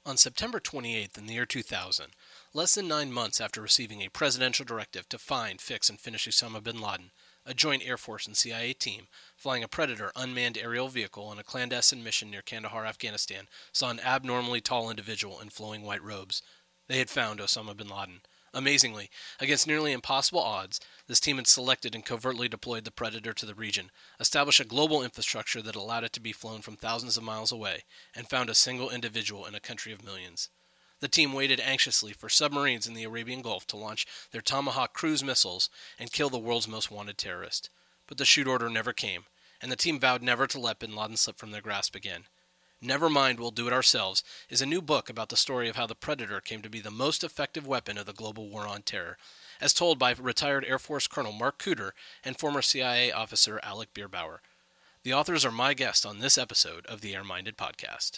On September 28th in the year 2000, less than 9 months after receiving a presidential directive to find, fix, and finish Osama bin Laden, a joint Air Force and CIA team flying a Predator unmanned aerial vehicle on a clandestine mission near Kandahar, Afghanistan, saw an abnormally tall individual in flowing white robes. They had found Osama bin Laden. Amazingly, against nearly impossible odds, this team had selected and covertly deployed the Predator to the region, established a global infrastructure that allowed it to be flown from thousands of miles away, and found a single individual in a country of millions. The team waited anxiously for submarines in the Arabian Gulf to launch their Tomahawk cruise missiles and kill the world's most wanted terrorist. But the shoot order never came, and the team vowed never to let bin Laden slip from their grasp again. Never Mind, We'll Do It Ourselves is a new book about the story of how the Predator came to be the most effective weapon of the global war on terror, as told by retired Air Force Colonel Mark Cooter and former CIA officer Alec Bierbauer. The authors are my guests on this episode of the Air-Minded Podcast.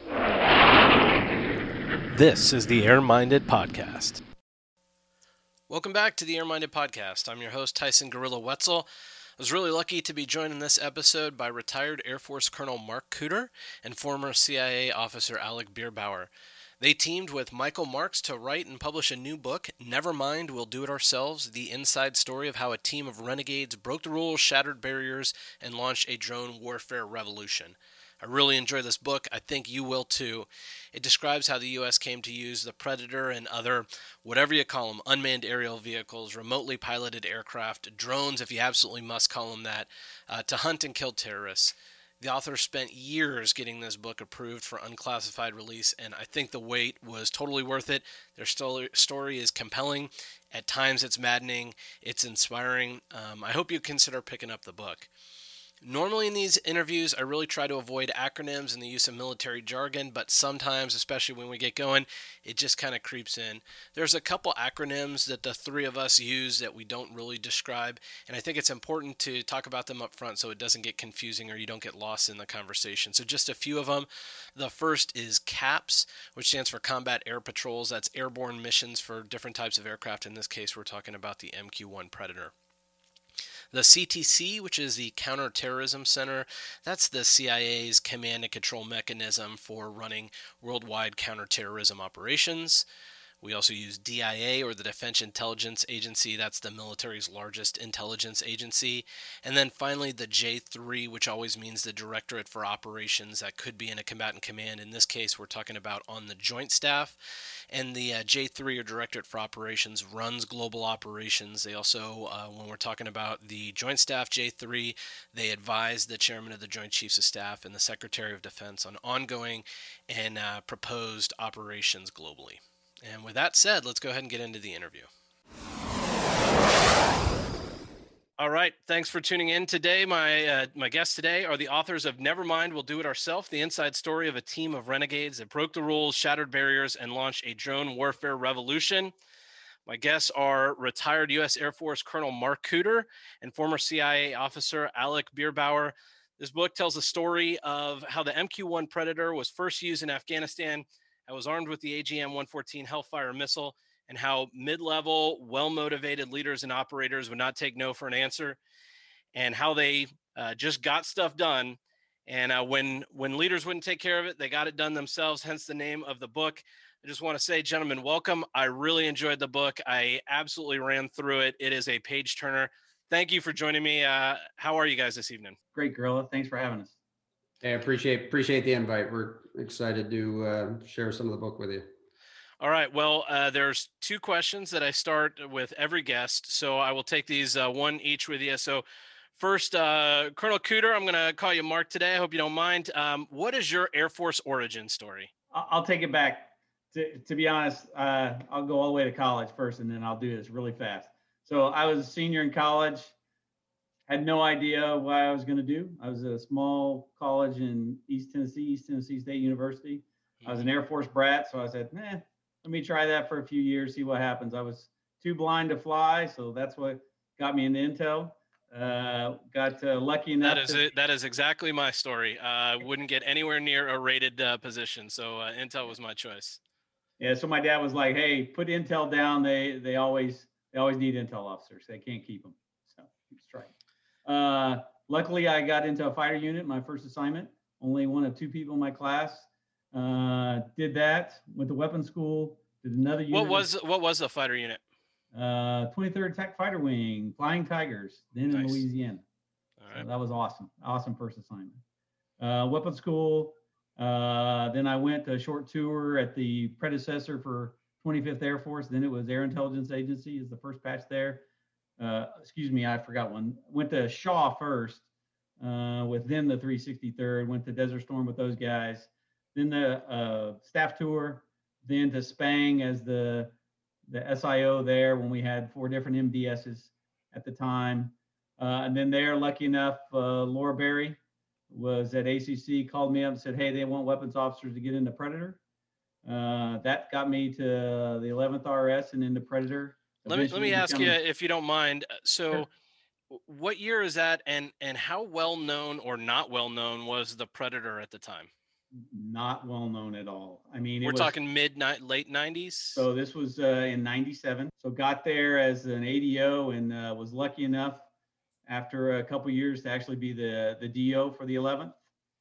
This is the Air-Minded Podcast. Welcome back to the Air-Minded Podcast. I'm your host, Tyson Gorilla Wetzel. I was really lucky to be joined in this episode by retired Air Force Colonel Mark Cooter and former CIA officer Alec Bierbauer. They teamed with Michael Marks to write and publish a new book, Never Mind, We'll Do It Ourselves, the inside story of how a team of renegades broke the rules, shattered barriers, and launched a drone warfare revolution. I really enjoy this book. I think you will too. It describes how the U.S. came to use the Predator and other, whatever you call them, unmanned aerial vehicles, remotely piloted aircraft, drones, if you absolutely must call them that, to hunt and kill terrorists. The author spent years getting this book approved for unclassified release, and I think the wait was totally worth it. Their story is compelling. At times it's maddening. It's inspiring. I hope you consider picking up the book. Normally in these interviews, I really try to avoid acronyms and the use of military jargon, but sometimes, especially when we get going, it just kind of creeps in. There's a couple acronyms that the three of us use that we don't really describe, and I think it's important to talk about them up front so it doesn't get confusing or you don't get lost in the conversation. So just a few of them. The first is CAPS, which stands for Combat Air Patrols. That's airborne missions for different types of aircraft. In this case, we're talking about the MQ-1 Predator. The CTC, which is the Counterterrorism Center, that's the CIA's command and control mechanism for running worldwide counterterrorism operations. We also use DIA, or the Defense Intelligence Agency. That's the military's largest intelligence agency. And then finally, the J3, which always means the Directorate for Operations. That could be in a combatant command. In this case, we're talking about on the Joint Staff. And the J3, or Directorate for Operations, runs global operations. They also, when we're talking about the Joint Staff J3, they advise the Chairman of the Joint Chiefs of Staff and the Secretary of Defense on ongoing and proposed operations globally. And with that said, let's go ahead and get into the interview. All right, thanks for tuning in today. My guests today are the authors of Never Mind, We'll Do It Ourselves, the inside story of a team of renegades that broke the rules, shattered barriers, and launched a drone warfare revolution. My guests are retired U.S. Air Force Colonel Mark Cooter and former CIA officer Alec Bierbauer. This book tells the story of how the MQ-1 Predator was first used in Afghanistan. I was armed with the AGM-114 Hellfire missile, and how mid-level, well-motivated leaders and operators would not take no for an answer, and how they just got stuff done. And when leaders wouldn't take care of it, they got it done themselves, hence the name of the book. I just want to say, gentlemen, welcome. I really enjoyed the book. I absolutely ran through it. It is a page-turner. Thank you for joining me. How are you guys this evening? Great, Gorilla. Thanks for having us. I appreciate the invite. We're excited to share some of the book with you. All right. Well, there's two questions that I start with every guest, so I will take these one each with you. So first, Colonel Cooter, I'm going to call you Mark today. I hope you don't mind. What is your Air Force origin story? I'll take it back. To be honest, I'll go all the way to college first, and then I'll do this really fast. So I was a senior in college. Had no idea what I was going to do. I was at a small college in East Tennessee State University. I was an Air Force brat, so I said, let me try that for a few years, see what happens. I was too blind to fly, so that's what got me into Intel. Got lucky enough. That is exactly my story. Wouldn't get anywhere near a rated position, so Intel was my choice. Yeah, so my dad was like, "Hey, put Intel down. They always need Intel officers. They can't keep them." So let's try. Luckily, I got into a fighter unit, my first assignment. Only one of two people in my class Did that, went to weapons school, did another unit. What was the fighter unit? 23rd Attack Fighter Wing, Flying Tigers, then in Louisiana. All right. So that was awesome. Awesome first assignment. Weapons school. Then I went to a short tour at the predecessor for 25th Air Force. Then it was Air Intelligence Agency is the first patch there. Excuse me, I forgot one. Went to Shaw first with them, the 363rd. Went to Desert Storm with those guys. Then the staff tour. Then to Spang as the SIO there when we had 4 different MDSs at the time. And then there, lucky enough, Laura Berry was at ACC, called me up and said, hey, they want weapons officers to get into Predator. That got me to the 11th RS and into Predator. Let me ask you, if you don't mind. So Sure. What year is that, and how well known or not well known was the Predator at the time? Not well known at all. I mean, we're talking late 90s. So this was in 97. So got there as an ADO and was lucky enough after a couple years to actually be the DO for the 11th.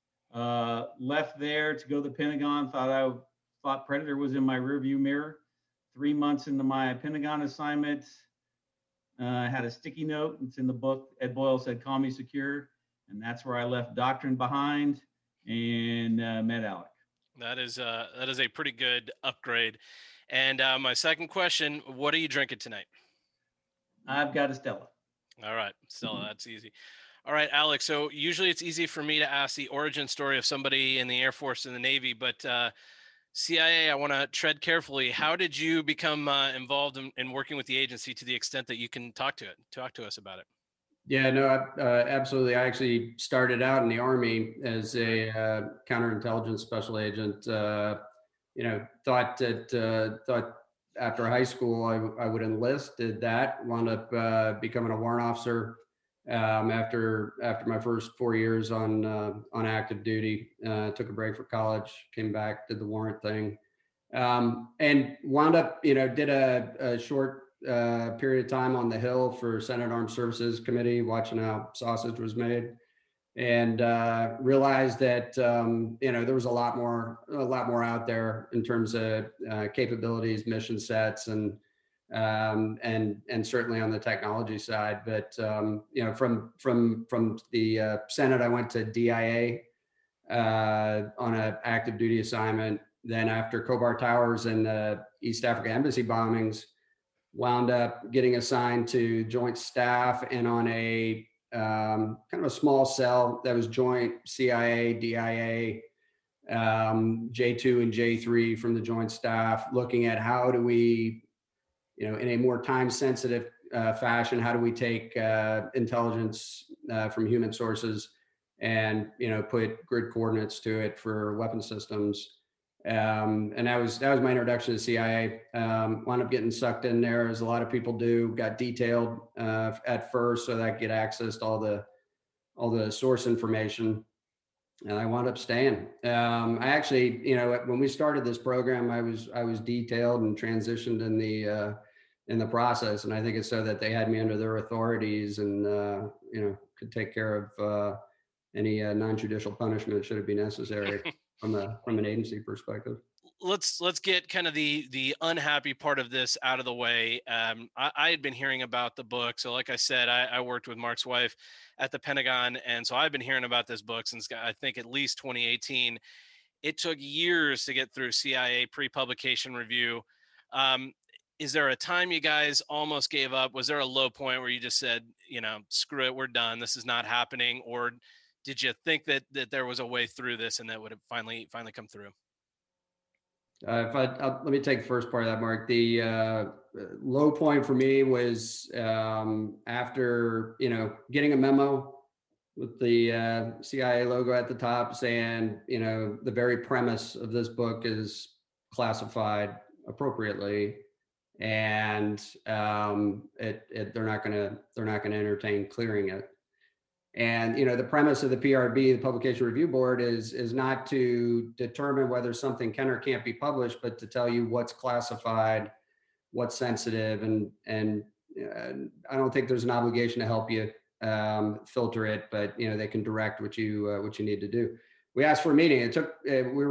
Left there to go to the Pentagon. Thought Predator was in my rearview mirror. 3 months into my Pentagon assignment, had a sticky note. It's in the book. Ed Boyle said, "Call me secure," and that's where I left Doctrine behind and met Alec. That is a pretty good upgrade. And my second question: what are you drinking tonight? I've got a Stella. All right, Stella. That's easy. All right, Alex. So usually it's easy for me to ask the origin story of somebody in the Air Force and the Navy, but CIA, I want to tread carefully. How did you become involved in working with the agency to the extent that you can talk to us about it? Yeah, no, absolutely. I actually started out in the Army as a counterintelligence special agent. Thought after high school I would enlist. Did that. Wound up becoming a warrant officer after my first 4 years on active duty. Took a break for college, came back, did the warrant thing, and wound up, did a short period of time on the Hill for Senate Armed Services Committee, watching how sausage was made, and realized that there was a lot more out there in terms of capabilities, mission sets, and certainly on the technology side. But from the Senate, I went to DIA on an active duty assignment. Then after Khobar Towers and the East Africa Embassy bombings, wound up getting assigned to Joint Staff and on a kind of a small cell that was joint CIA, DIA, J2 and J3 from the Joint Staff, looking at how do we, in a more time-sensitive fashion, how do we take intelligence from human sources and put grid coordinates to it for weapon systems. And that was my introduction to CIA. Wound up getting sucked in there, as a lot of people do. Got detailed at first so that I could get access to all the source information, and I wound up staying. I actually, when we started this program, I was detailed and transitioned in the process, and I think it's so that they had me under their authorities and could take care of any non-judicial punishment should it be necessary. From an agency perspective. Let's get kind of the unhappy part of this out of the way. I had been hearing about the book. So like I said, I worked with Mark's wife at the Pentagon. And so I've been hearing about this book since I think at least 2018. It took years to get through CIA pre-publication review. Is there a time you guys almost gave up? Was there a low point where you just said, screw it, we're done, this is not happening? Or did you think that there was a way through this and that would have finally come through? Let me take the first part of that, Mark. The low point for me was after getting a memo with the CIA logo at the top saying the very premise of this book is classified appropriately, and they're not going to entertain clearing it. And the premise of the PRB, the Publication Review Board, is not to determine whether something can or can't be published, but to tell you what's classified, what's sensitive, and I don't think there's an obligation to help you filter it, but they can direct what you need to do. We asked for a meeting. We were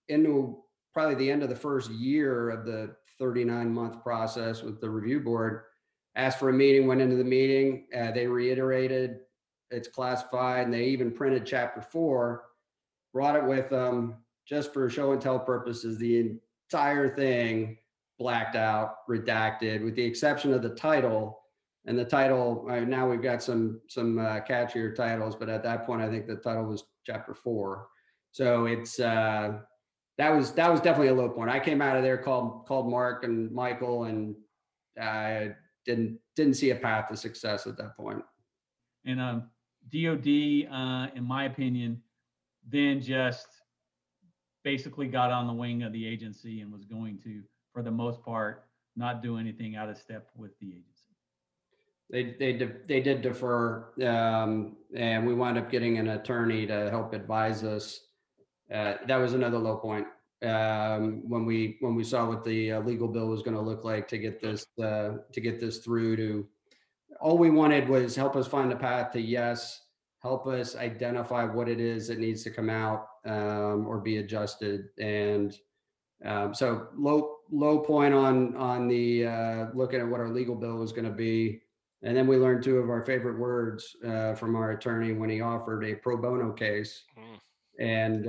into probably the end of the first year of the 39-month process with the review board, asked for a meeting, went into the meeting. They reiterated it's classified, and they even printed chapter 4, brought it with them just for show and tell purposes. The entire thing blacked out, redacted, with the exception of the title. And the title, now we've got some catchier titles, but at that point, I think the title was chapter 4. So it's that was definitely a low point. I came out of there, called Mark and Michael, and I didn't see a path to success at that point. And DOD, in my opinion, then just basically got on the wing of the agency and was going to, for the most part, not do anything out of step with the agency. They did defer, and we wound up getting an attorney to help advise us. That was another low point. When we saw what the legal bill was going to look like to get this through to, all we wanted was help us find a path to yes, help us identify what it is that needs to come out or be adjusted. And so low point on the looking at what our legal bill was going to be. And then we learned 2 of our favorite words from our attorney when he offered a pro bono case. And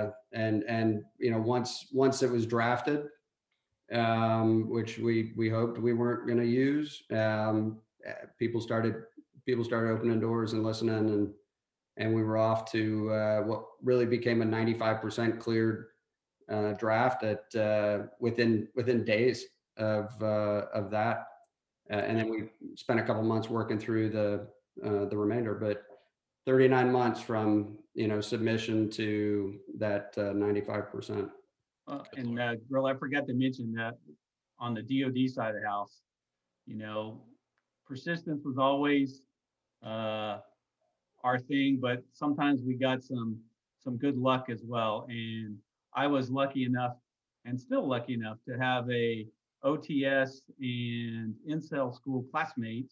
once it was drafted, which we hoped we weren't going to use, people started opening doors and listening, and we were off to what really became a 95% cleared draft at within days of that. And then we spent a couple months working through the remainder, but 39 months from submission to that 95%. And girl, I forgot to mention that on the DOD side of the house, persistence was always our thing, but sometimes we got some good luck as well. And I was lucky enough, and still lucky enough, to have a OTS and Incel school classmate,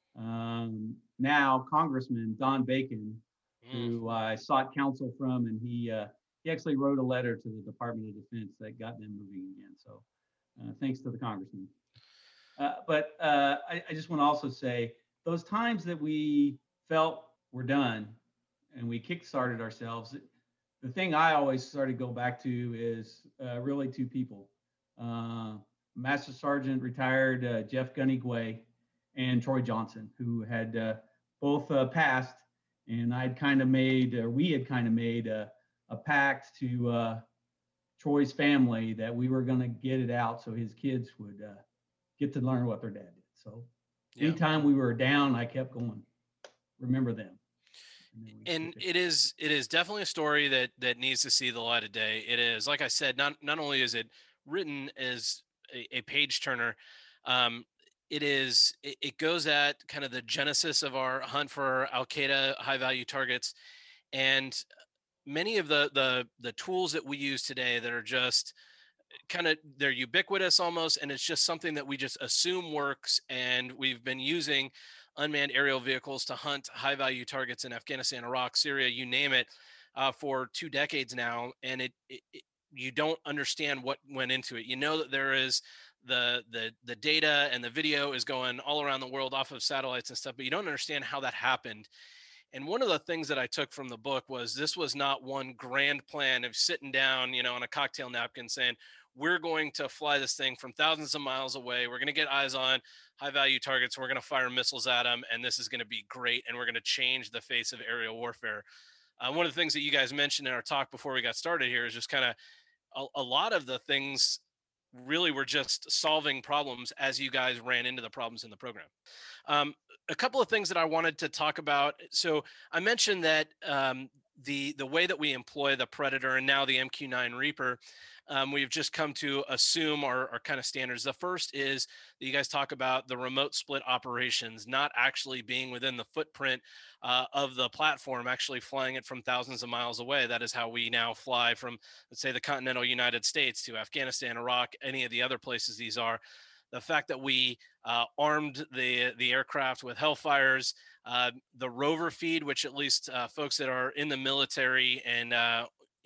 now Congressman Don Bacon, who I sought counsel from, and he actually wrote a letter to the Department of Defense that got them moving again. So thanks to the congressman. But I just want to also say, those times that we felt we're done and we kickstarted ourselves, the thing I always sort of go back to is really 2 people. Master Sergeant retired Jeff Gunnigway and Troy Johnson, who had both passed, and we had kind of made a pact to Troy's family that we were going to get it out so his kids would get to learn what their dad did. So anytime we were down, I kept going, remember them. And it is definitely a story that needs to see the light of day. It is, like I said, not only is it written as a page turner, it goes at kind of the genesis of our hunt for Al Qaeda high value targets, and many of the tools that we use today that are just they're ubiquitous almost, and it's just something that we just assume works. And we've been using unmanned aerial vehicles to hunt high value targets in Afghanistan, Iraq, Syria, you name it, for 2 decades now. And you don't understand what went into it. That there is the data and the video is going all around the world off of satellites and stuff, but you don't understand how that happened. And one of the things that I took from the book was this was not one grand plan of sitting down, on a cocktail napkin saying, we're going to fly this thing from thousands of miles away. We're going to get eyes on high value targets. We're going to fire missiles at them, and this is going to be great. And we're going to change the face of aerial warfare. One of the things that you guys mentioned in our talk before we got started here is just kind of a lot of the things really were just solving problems as you guys ran into the problems in the program. A couple of things that I wanted to talk about. So I mentioned that the way that we employ the Predator and now the MQ-9 Reaper, we've just come to assume are kind of standards. The first is that you guys talk about the remote split operations, not actually being within the footprint of the platform, actually flying it from thousands of miles away. That is how we now fly from, let's say, the continental United States to Afghanistan, Iraq, any of the other places these are. The fact that we armed the aircraft with Hellfires, the rover feed, which at least folks that are in the military and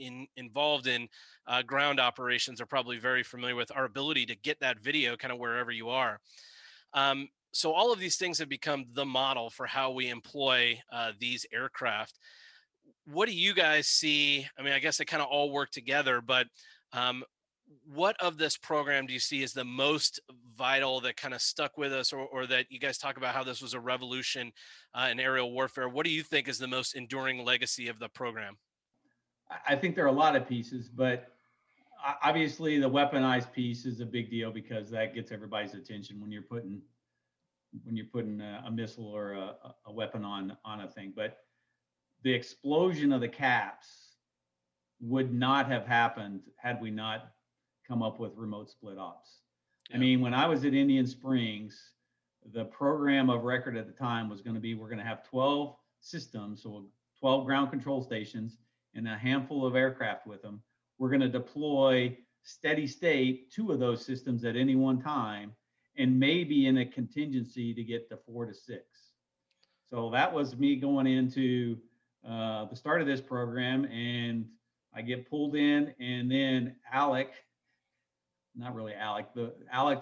involved in ground operations are probably very familiar with our ability to get that video kind of wherever you are. So all of these things have become the model for how we employ these aircraft. What do you guys see? I mean, I guess they kind of all work together, but what of this program do you see as the most vital that kind of stuck with us, or that you guys talk about how this was a revolution in aerial warfare? What do you think is the most enduring legacy of the program? I think there are a lot of pieces, but obviously the weaponized piece is a big deal because that gets everybody's attention when you're putting a missile or a weapon on a thing. But the explosion of the caps would not have happened had we not come up with remote split ops. Yeah. I mean, when I was at Indian Springs, the program of record at the time was going to be, we're going to have 12 systems, so 12 ground control stations and a handful of aircraft with them. We're going to deploy steady state 2 of those systems at any one time, and maybe in a contingency to get to 4 to 6. So that was me going into the start of this program, and I get pulled in, and then Alex, the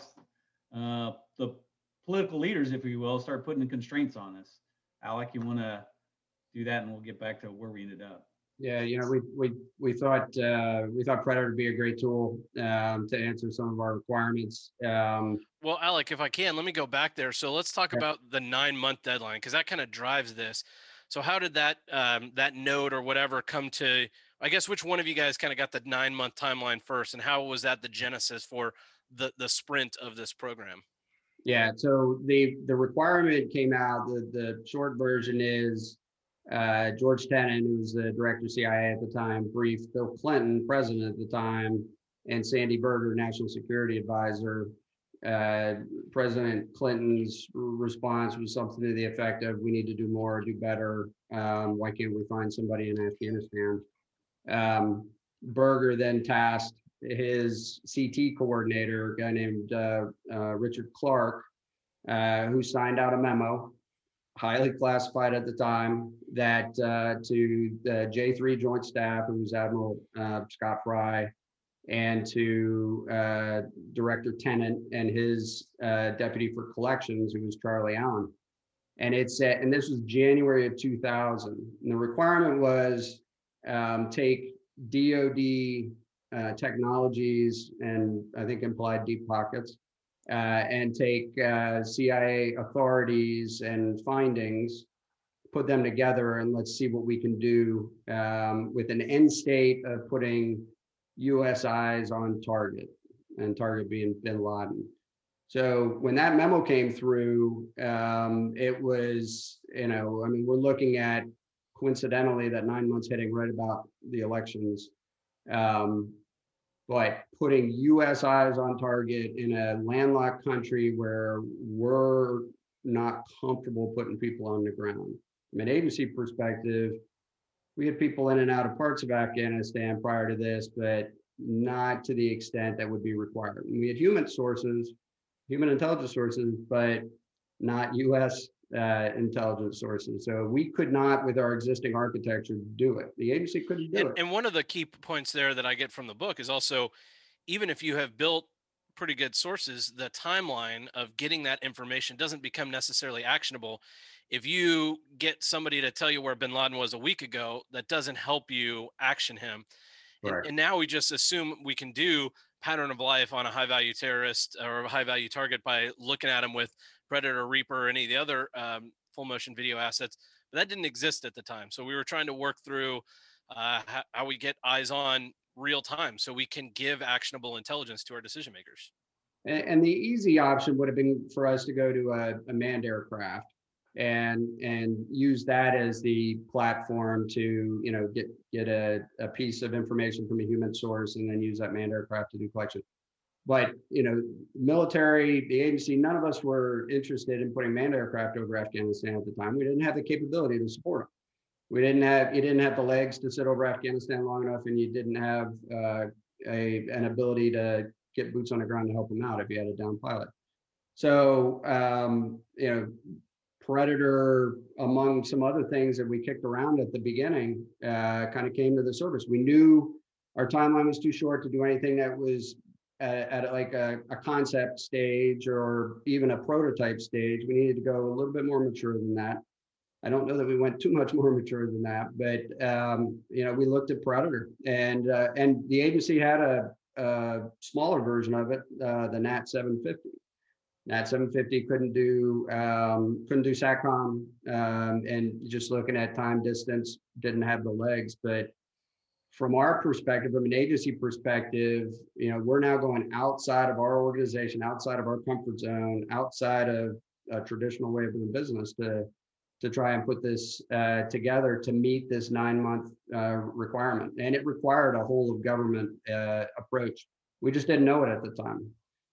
political leaders, if you will, start putting the constraints on us. Alec, you want to do that, and we'll get back to where we ended up. Yeah, we thought Predator would be a great tool to answer some of our requirements. Well, Alec, if I can, let me go back there. So let's talk about the 9-month deadline, because that kind of drives this. So how did that that note or whatever come to? I guess which one of you guys kind of got the 9-month timeline first, and how was that the genesis for the sprint of this program? Yeah, so the requirement came out. The short version is George Tenet, who was the director of CIA at the time, briefed Bill Clinton, president at the time, and Sandy Berger, national security advisor. President Clinton's response was something to the effect of, we need to do more, do better. Why can't we find somebody in Afghanistan? Berger then tasked his CT coordinator, a guy named Richard Clark, who signed out a memo, highly classified at the time, that to the J3 Joint Staff, who was Admiral Scott Fry, and to Director Tenet and his deputy for collections, who was Charlie Allen. And it said, and this was January of 2000. And the requirement was take DoD technologies, and I think implied deep pockets, and take CIA authorities and findings, put them together, and let's see what we can do with an end state of putting U.S. eyes on target, and target being bin Laden. So when that memo came through, it was, we're looking at, coincidentally, that 9 months hitting right about the elections. But putting U.S. eyes on target in a landlocked country where we're not comfortable putting people on the ground. From an agency perspective, we had people in and out of parts of Afghanistan prior to this, but not to the extent that would be required. And we had human intelligence sources, but not U.S. Intelligence sources. So we could not, with our existing architecture, do it. The agency couldn't do it. And one of the key points there that I get from the book is also, even if you have built pretty good sources, the timeline of getting that information doesn't become necessarily actionable. If you get somebody to tell you where bin Laden was a week ago, that doesn't help you action him. Right. And now we just assume we can do pattern of life on a high value terrorist or a high value target by looking at him with Predator, Reaper, or any of the other full motion video assets. But that didn't exist at the time. So we were trying to work through how we get eyes on real time so we can give actionable intelligence to our decision makers. And the easy option would have been for us to go to a manned aircraft and use that as the platform to get a piece of information from a human source, and then use that manned aircraft to do collection. But military, the agency, none of us were interested in putting manned aircraft over Afghanistan at the time. We didn't have the capability to support them. You didn't have the legs to sit over Afghanistan long enough, and you didn't have an ability to get boots on the ground to help them out if you had a down pilot. So Predator, among some other things that we kicked around at the beginning, kind of came to the surface. We knew our timeline was too short to do anything that was at like a concept stage or even a prototype stage. We needed to go a little bit more mature than that. I don't know that we went too much more mature than that, but we looked at Predator, and the agency had a smaller version of it, the Nat 750. Nat 750 couldn't do SATCOM, and just looking at time distance didn't have the legs. But from our perspective, from an agency perspective, we're now going outside of our organization, outside of our comfort zone, outside of a traditional way of doing business to try and put this together to meet this 9-month requirement. And it required a whole of government approach. We just didn't know it at the time.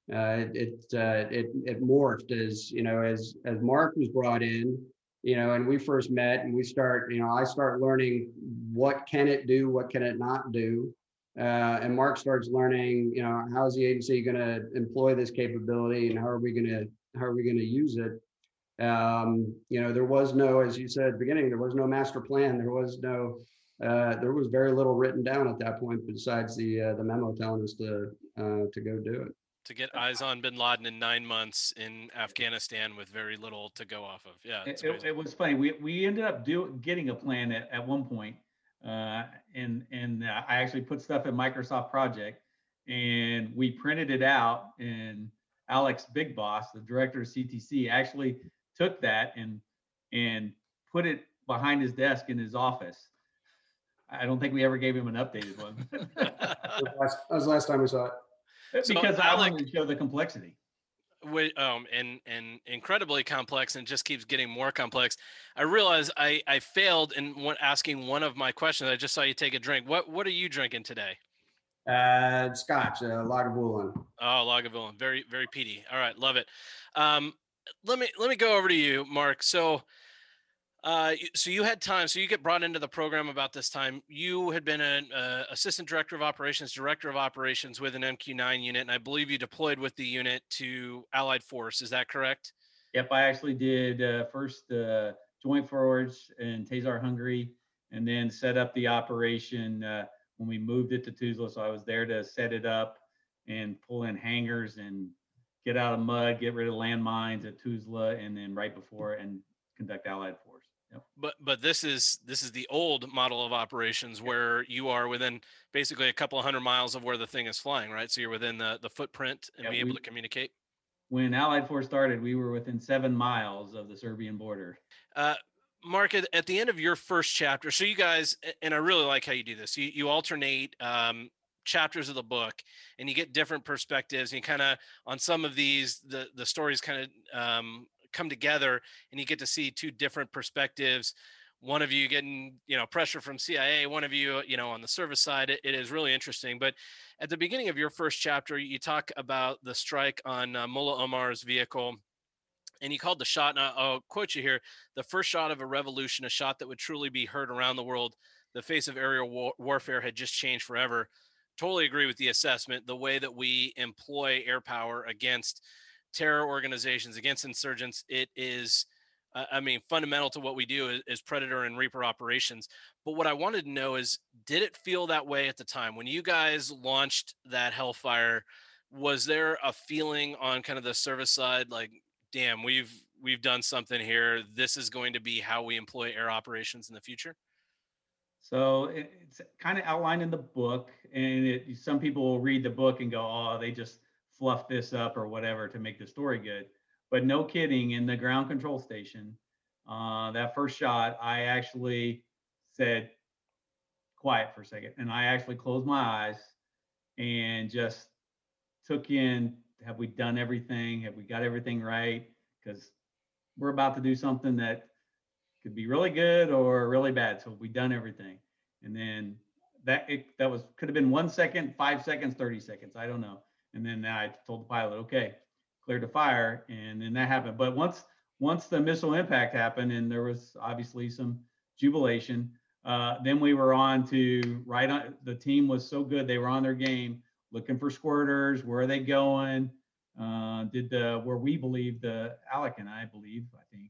It morphed as Mark was brought in, and we first met, and I start learning what can it do, what can it not do, and Mark starts learning, how is the agency going to employ this capability, and how are we going to use it. There was no, as you said at the beginning, there was no master plan. There was very little written down at that point besides the memo telling us to go do it. To get eyes on bin Laden in 9 months in Afghanistan with very little to go off of. Yeah, it was funny. We ended up getting a plan at one point, and I actually put stuff in Microsoft Project, and we printed it out. And Alex Big Boss, the director of CTC, actually took that and put it behind his desk in his office. I don't think we ever gave him an updated one. That was the last time we saw it. Because I wanted to show the complexity. And incredibly complex, and just keeps getting more complex. I realize I failed in asking one of my questions. I just saw you take a drink. What are you drinking today? Scotch, Lagavulin. Oh, Lagavulin, very very peaty. All right, love it. Let me go over to you, Mark. So you had time. So you get brought into the program about this time. You had been an assistant director of operations with an MQ-9 unit, and I believe you deployed with the unit to Allied Force. Is that correct? Yep, I actually did first Joint Forwards in Tazar, Hungary, and then set up the operation when we moved it to Tuzla. So I was there to set it up and pull in hangars and get out of mud, get rid of landmines at Tuzla, and then right before and conduct Allied Force. Yep. But this is the old model of operations where you are within basically a couple of 100 miles of where the thing is flying, right? So you're within the footprint and be able to communicate. When Allied Force started, we were within 7 miles of the Serbian border. Mark, at the end of your first chapter, so you guys, and I really like how you do this, you alternate chapters of the book, and you get different perspectives, and you kind of, on some of these, the stories kind of come together, and you get to see two different perspectives. One of you getting pressure from CIA, one of you on the service side. It is really interesting. But at the beginning of your first chapter, you talk about the strike on Mullah Omar's vehicle, and you called the shot, and I'll quote you here: "The first shot of a revolution, a shot that would truly be heard around the world. The face of aerial warfare had just changed forever." Totally agree with the assessment. The way that we employ air power against terror organizations, against insurgents, it is fundamental to what we do is Predator and Reaper operations. But what I wanted to know is, did it feel that way at the time when you guys launched that Hellfire? Was there a feeling on kind of the service side, like, damn, we've done something here, this is going to be how we employ air operations in the future? So it's kind of outlined in the book, and some people will read the book and go, oh, they just fluff this up or whatever to make the story good. But no kidding, in the ground control station, that first shot, I actually said, quiet for a second. And I actually closed my eyes and just took in, have we done everything? Have we got everything right? Because we're about to do something that could be really good or really bad. So we done everything. And then could have been 1 second, 5 seconds, 30 seconds. I don't know. And then I told the pilot, okay, clear to fire. And then that happened. But once the missile impact happened, and there was obviously some jubilation, then we were on to the team was so good. They were on their game, looking for squirters. Where are they going? Where we believe, Alec and I believe, I think,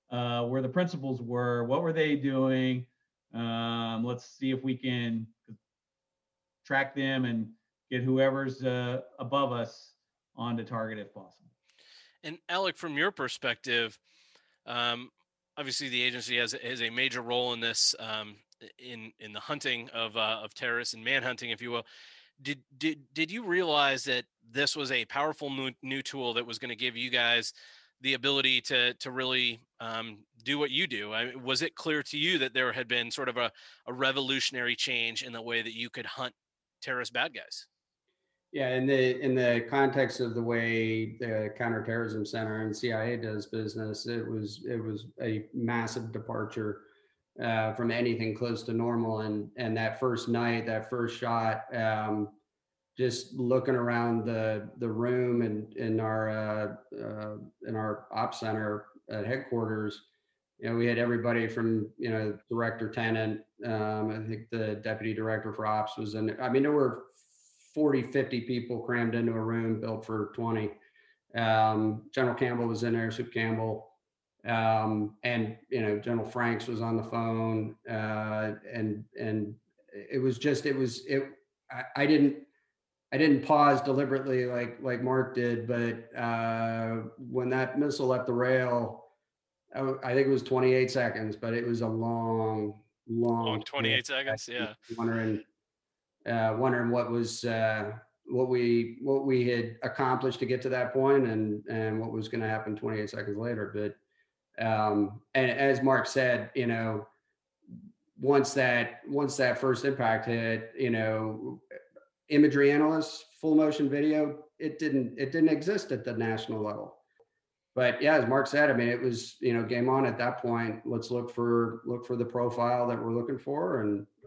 where the principals were. What were they doing? Let's see if we can track them and get whoever's above us onto target if possible. And Alec, from your perspective, um, obviously the agency has a major role in this, in the hunting of terrorists and manhunting, if you will. Did you realize that this was a powerful new tool that was going to give you guys the ability to really do what you do? Was it clear to you that there had been sort of a revolutionary change in the way that you could hunt terrorist bad guys? Yeah, in the context of the way the Counterterrorism Center and CIA does business, it was a massive departure from anything close to normal. And that first night, that first shot, just looking around the room and in our ops center at headquarters, we had everybody from director, tenant. I think the deputy director for ops was in. I mean, there were 40, 50 people crammed into a room built for 20. General Campbell was in there, Soup Campbell, and General Franks was on the phone, and it was just I didn't pause deliberately like Mark did, but when that missile left the rail, I think it was 28 seconds, but it was a long 28 seconds. Yeah. Wondering what was what we had accomplished to get to that point, and what was going to happen 28 seconds later. But and as Mark said, once that first impact hit, imagery analysts, full motion video, it didn't exist at the national level. But yeah, as Mark said, I mean, it was game on at that point. Let's look for the profile that we're looking for,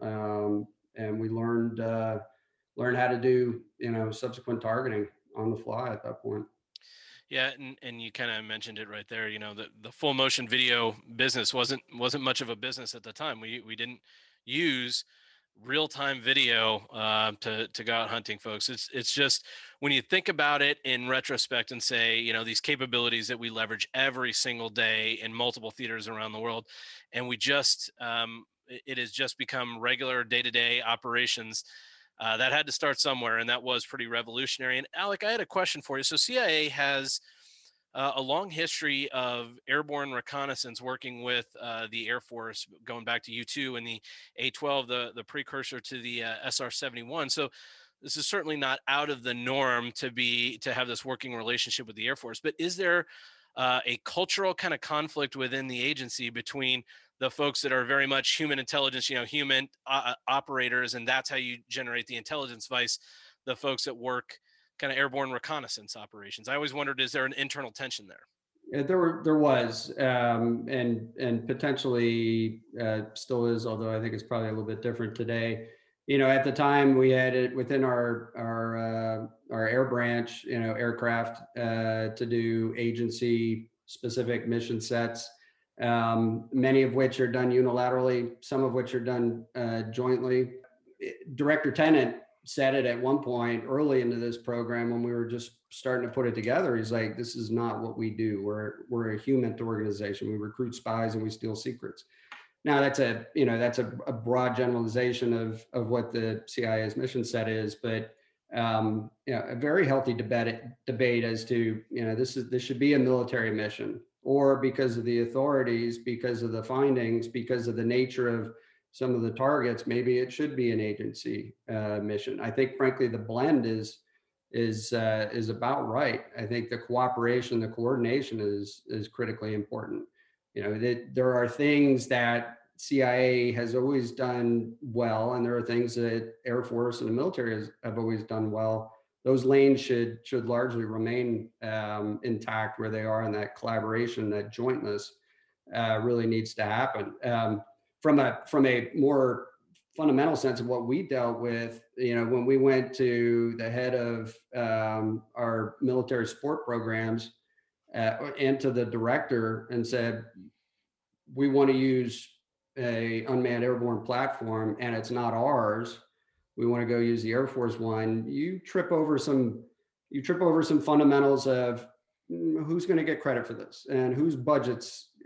and we learned how to do subsequent targeting on the fly at that point. Yeah, and you kind of mentioned it right there. The full motion video business wasn't much of a business at the time. We didn't use real time video to go out hunting, folks. It's just, when you think about it in retrospect and say, these capabilities that we leverage every single day in multiple theaters around the world, and we just it has just become regular day-to-day operations. That had to start somewhere, and that was pretty revolutionary. And Alec, I had a question for you. So CIA has a long history of airborne reconnaissance, working with the Air Force, going back to U-2 and the A-12, the precursor to the SR-71. So this is certainly not out of the norm to have this working relationship with the Air Force. But is there a cultural kind of conflict within the agency between the folks that are very much human intelligence, human operators, and that's how you generate the intelligence, vice the folks that work kind of airborne reconnaissance operations? I always wondered, is there an internal tension there? Yeah, there was, and potentially still is, although I think it's probably a little bit different today. At the time we had it within our air branch, aircraft to do agency specific mission sets, many of which are done unilaterally, some of which are done jointly. Director Tenant said it at one point early into this program when we were just starting to put it together. He's like, "This is not what we do. We're a human organization. We recruit spies and we steal secrets." Now that's a broad generalization of what the CIA's mission set is, but a very healthy debate as to this should be a military mission, or because of the authorities, because of the findings, because of the nature of some of the targets, maybe it should be an agency mission. I think, frankly, the blend is about right. I think the cooperation, the coordination is critically important. There are things that CIA has always done well, and there are things that Air Force and the military have always done well. Those lanes should largely remain intact where they are, and that collaboration, that jointness really needs to happen. From a more fundamental sense of what we dealt with, when we went to the head of our military support programs and to the director and said, "We want to use a unmanned airborne platform, and it's not ours. We want to go use the Air Force one." You trip over some fundamentals of who's going to get credit for this and whose budgets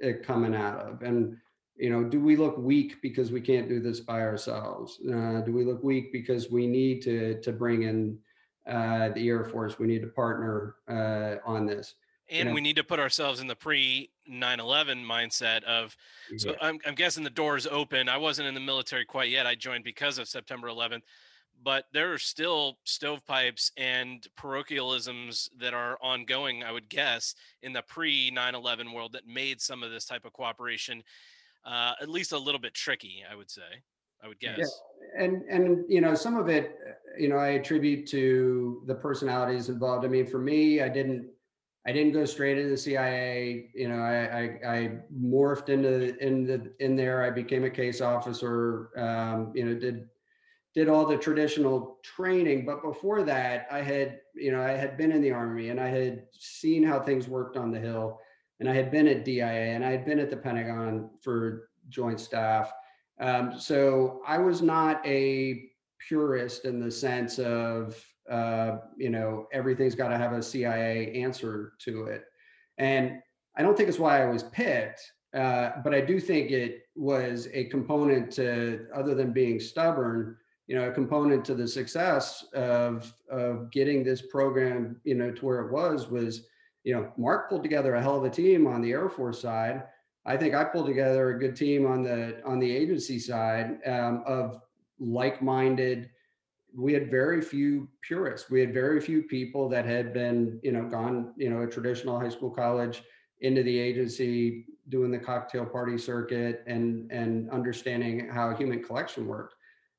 coming out of? And, do we look weak because we can't do this by ourselves? Do we look weak because we need to bring in the Air Force? We need to partner on this. And we need to put ourselves in the pre 9/11 mindset of, so I'm guessing the door is open. I wasn't in the military quite yet. I joined because of September 11th, but there are still stovepipes and parochialisms that are ongoing, I would guess, in the pre 9/11 world that made some of this type of cooperation at least a little bit tricky, I would say. I would guess. Yeah. And some of it, I attribute to the personalities involved. I mean, for me, I didn't go straight into the CIA. I morphed in there. I became a case officer. Did all the traditional training. But before that, I had been in the Army, and I had seen how things worked on the Hill, and I had been at DIA, and I had been at the Pentagon for Joint Staff. So I was not a purist in the sense of, everything's got to have a CIA answer to it. And I don't think it's why I was picked, but I do think it was a component to, other than being stubborn, a component to the success of getting this program, to where it was, Mark pulled together a hell of a team on the Air Force side. I think I pulled together a good team on the agency side of like-minded. We had very few purists. We had very few people that had been, gone, a traditional high school, college into the agency, doing the cocktail party circuit and understanding how human collection worked.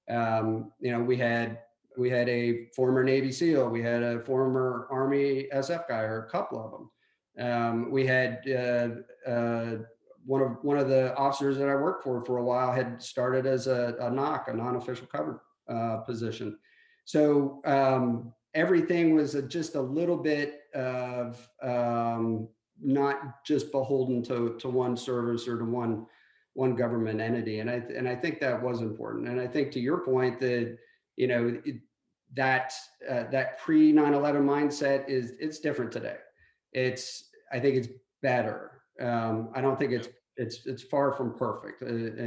We had a former Navy SEAL, we had a former Army SF guy, or a couple of them. We had one of the officers that I worked for a while had started as a NOC, a non-official cover position. So everything was just a little bit of not just beholden to one service or to one government entity. And I think that was important. And I think, to your point, that, that pre 9/11 mindset it's different today. I think it's better. I don't think it's far from perfect.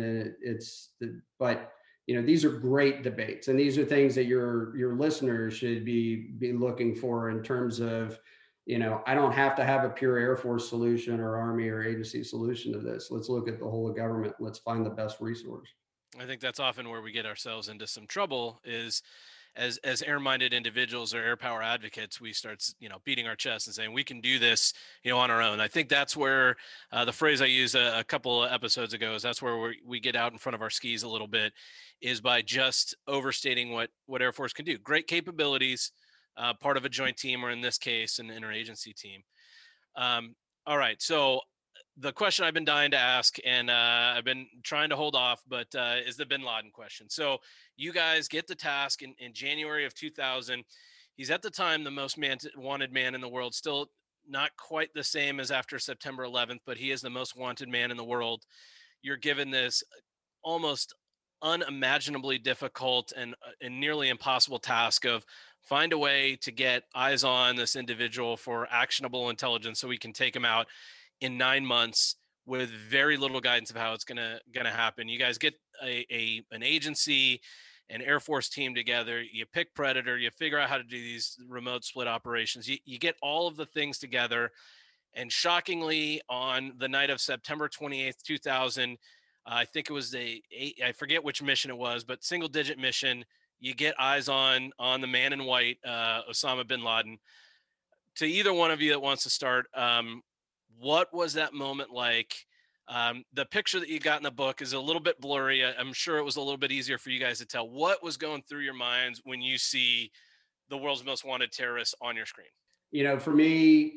But these are great debates, and these are things that your listeners should be looking for in terms of, I don't have to have a pure Air Force solution or Army or agency solution to this. Let's look at the whole of government. Let's find the best resource. I think that's often where we get ourselves into some trouble, is as air-minded individuals or air power advocates, we start, beating our chest and saying we can do this, on our own. I think that's where the phrase I used a couple of episodes ago is, that's where we get out in front of our skis a little bit, is by just overstating what Air Force can do. Great capabilities, part of a joint team, or in this case, an interagency team. All right, so the question I've been dying to ask, and I've been trying to hold off, but is the Bin Laden question. So you guys get the task in January of 2000. He's at the time the most wanted man in the world. Still not quite the same as after September 11th, but he is the most wanted man in the world. You're given this almost unimaginably difficult and nearly impossible task of find a way to get eyes on this individual for actionable intelligence so we can take him out in 9 months with very little guidance of how it's gonna happen. You guys get an agency, an Air Force team together. You pick Predator. You figure out how to do these remote split operations. You get all of the things together, and shockingly, on the night of September 28th, 2000, I think it was I forget which mission it was, but single-digit mission. You get eyes on the man in white, Osama bin Laden. To either one of you that wants to start, what was that moment like? The picture that you got in the book is a little bit blurry. I'm sure it was a little bit easier for you guys to tell. What was going through your minds when you see the world's most wanted terrorist on your screen? For me,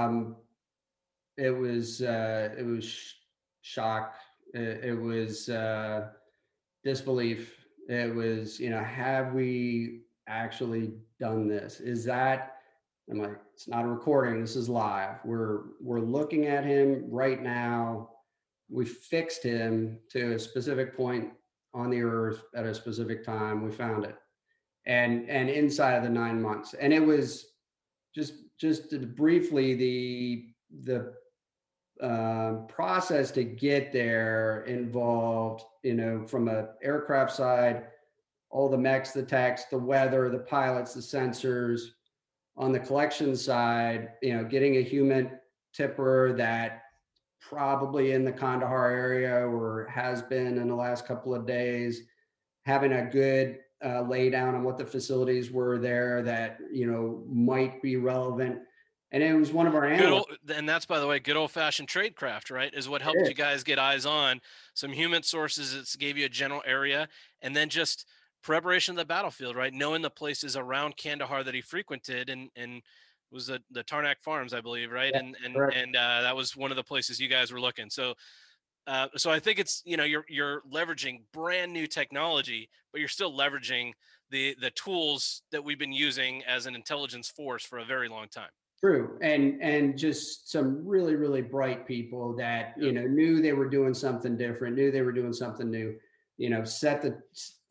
it was shock. It was disbelief. It was, have we actually done this? I'm like, it's not a recording. This is live. We're looking at him right now. We fixed him to a specific point on the earth at a specific time. We found it, and inside of the 9 months. And it was just briefly the process to get there involved, from a aircraft side, all the mechs, the techs, the weather, the pilots, the sensors. On the collection side, getting a human tipper that probably in the Kandahar area or has been in the last couple of days, having a good lay down on what the facilities were there that, might be relevant. And it was one of our analysts. And that's, by the way, good old fashioned tradecraft, right? Is what helped you guys get eyes on some human sources that gave you a general area, and then just preparation of the battlefield, right? Knowing the places around Kandahar that he frequented, and was the Tarnak Farms, I believe, right? Yeah, and that was one of the places you guys were looking. So I think it's, you're leveraging brand new technology, but you're still leveraging the tools that we've been using as an intelligence force for a very long time. True. And just some really, really bright people that, knew they were doing something different, knew they were doing something new, set the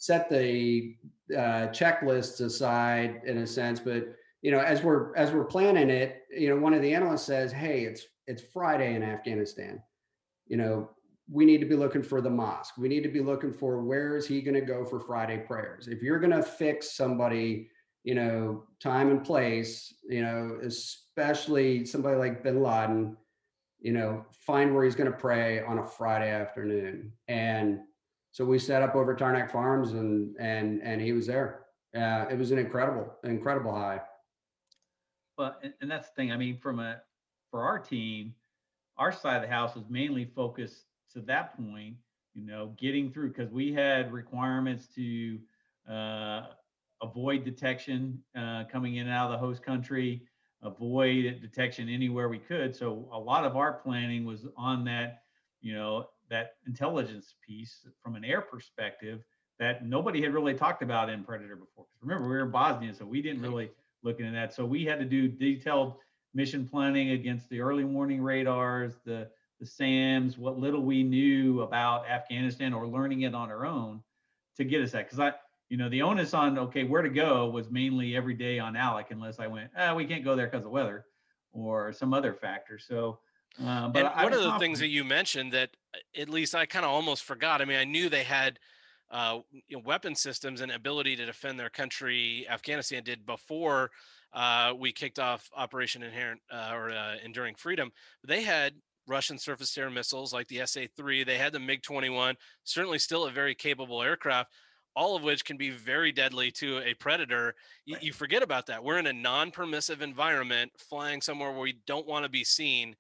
checklists aside in a sense. But, as we're planning it, one of the analysts says, hey, it's Friday in Afghanistan. We need to be looking for the mosque. We need to be looking for, where is he going to go for Friday prayers? If you're going to fix somebody, time and place, especially somebody like bin Laden, find where he's going to pray on a Friday afternoon. And so we set up over Tarnak Farms, and he was there. It was an incredible high. Well, and that's the thing. I mean, for our team, our side of the house was mainly focused to that point, getting through, because we had requirements to avoid detection coming in and out of the host country, avoid detection anywhere we could. So a lot of our planning was on that, that intelligence piece from an air perspective that nobody had really talked about in Predator before. Remember, we were in Bosnia, so we didn't really look into that. So we had to do detailed mission planning against the early warning radars, the SAMs, what little we knew about Afghanistan or learning it on our own to get us that. Because the onus on, where to go was mainly every day on Alec, unless I went, we can't go there because of weather or some other factor. So, but one of the things that you mentioned that at least I kind of almost forgot. I mean, I knew they had weapon systems and ability to defend their country. Afghanistan did before we kicked off Operation Enduring Freedom. They had Russian surface-to-air missiles like the SA-3. They had the MiG-21, certainly still a very capable aircraft, all of which can be very deadly to a Predator. You forget about that. We're in a non-permissive environment, flying somewhere where we don't want to be seen.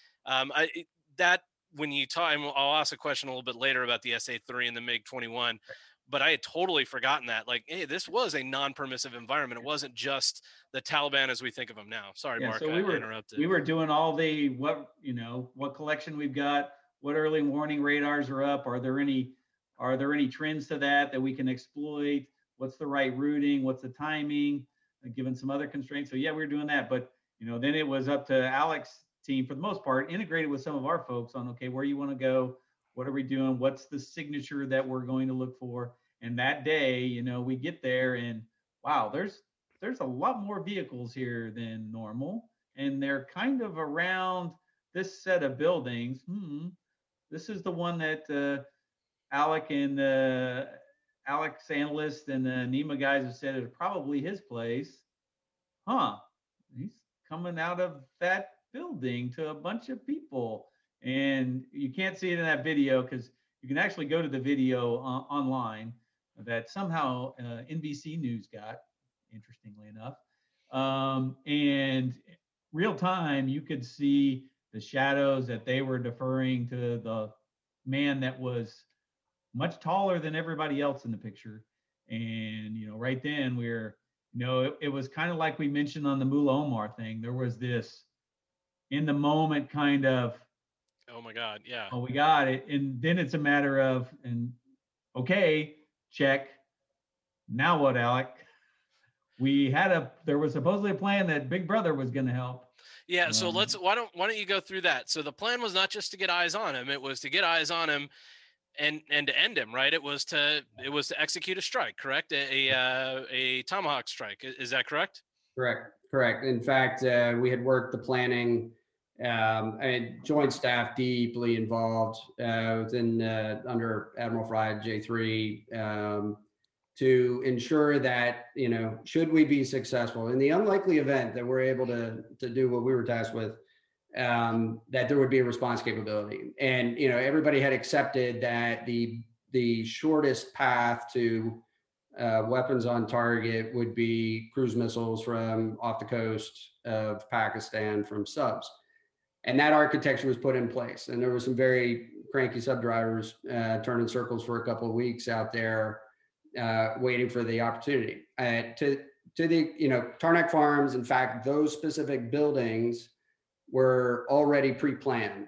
When you talk, I'll ask a question a little bit later about the SA-3 and the MiG-21, but I had totally forgotten that. Like, hey, this was a non-permissive environment. It wasn't just the Taliban as we think of them now. Sorry, Mark, so I interrupted. We were doing all the what collection we've got, what early warning radars are up. Are there any trends to that we can exploit? What's the right routing? What's the timing? Given some other constraints. So yeah, we were doing that, but then it was up to Alec's team for the most part, integrated with some of our folks on, where you want to go, what are we doing, what's the signature that we're going to look for. And that day, we get there and wow, there's a lot more vehicles here than normal, and they're kind of around this set of buildings. This is the one that Alec and Alec's analyst and the NEMA guys have said is probably his place. He's coming out of that building to a bunch of people, and you can't see it in that video because you can actually go to the video online that somehow NBC News got, interestingly enough, and real time you could see the shadows that they were deferring to the man that was much taller than everybody else in the picture. And right then it was kind of like we mentioned on the Mullah Omar thing. There was this in the moment kind of, oh my God, yeah. Oh, we got it. And then it's a matter of, okay, check. Now what, Alec? There was supposedly a plan that Big Brother was going to help. Yeah. So why don't you go through that? So the plan was not just to get eyes on him. It was to get eyes on him and to end him, right? It was to execute a strike, correct? A Tomahawk strike. Is that correct? Correct. In fact, we had worked the planning And Joint Staff deeply involved within under Admiral Fry J3 to ensure that, should we be successful in the unlikely event that we're able to do what we were tasked with, that there would be a response capability. And everybody had accepted that the shortest path to weapons on target would be cruise missiles from off the coast of Pakistan from subs. And that architecture was put in place. And there were some very cranky sub drivers turning circles for a couple of weeks out there waiting for the opportunity. To the, Tarnack Farms, in fact, those specific buildings were already pre-planned.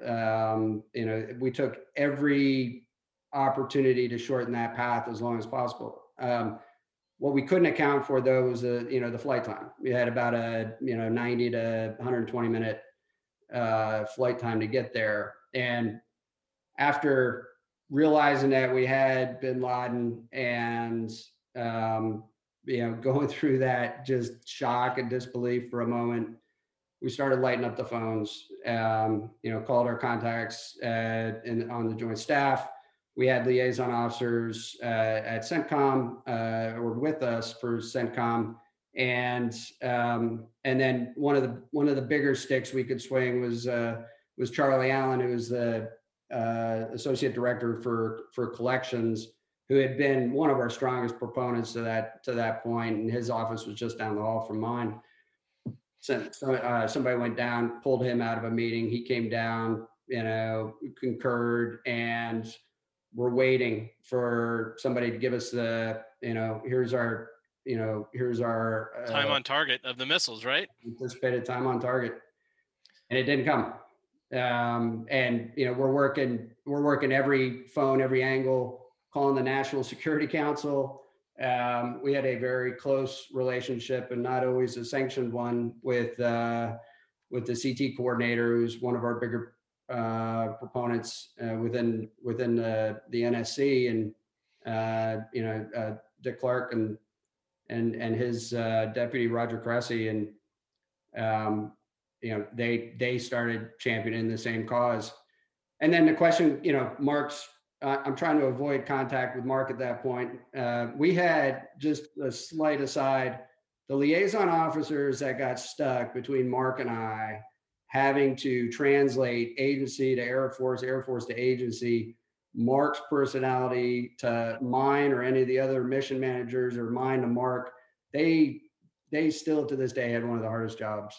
We took every opportunity to shorten that path as long as possible. What we couldn't account for, though, was the flight time. We had about a 90 to 120 minute flight time to get there. And after realizing that we had bin Laden and going through that just shock and disbelief for a moment, we started lighting up the phones. Called our contacts on the Joint Staff. We had liaison officers at CENTCOM or with us for CENTCOM, and then one of the bigger sticks we could swing was Charlie Allen, who was the associate director for collections, who had been one of our strongest proponents to that point, and his office was just down the hall from mine. So somebody went down, pulled him out of a meeting. He came down, concurred, and we're waiting for somebody to give us the, here's our time on target of the missiles, right? Anticipated time on target, and it didn't come. And we're working every phone, every angle, calling the National Security Council. We had a very close relationship, and not always a sanctioned one, with the CT coordinator, who's one of our bigger proponents within the NSC, and Dick Clark and his deputy Roger Cressy, and they started championing the same cause. And then the question, Mark's, I'm trying to avoid contact with Mark at that point. We had, just a slight aside, the liaison officers that got stuck between Mark and I, having to translate agency to Air Force to agency, Mark's personality to mine, or any of the other mission managers, or mine to Mark, they still to this day had one of the hardest jobs,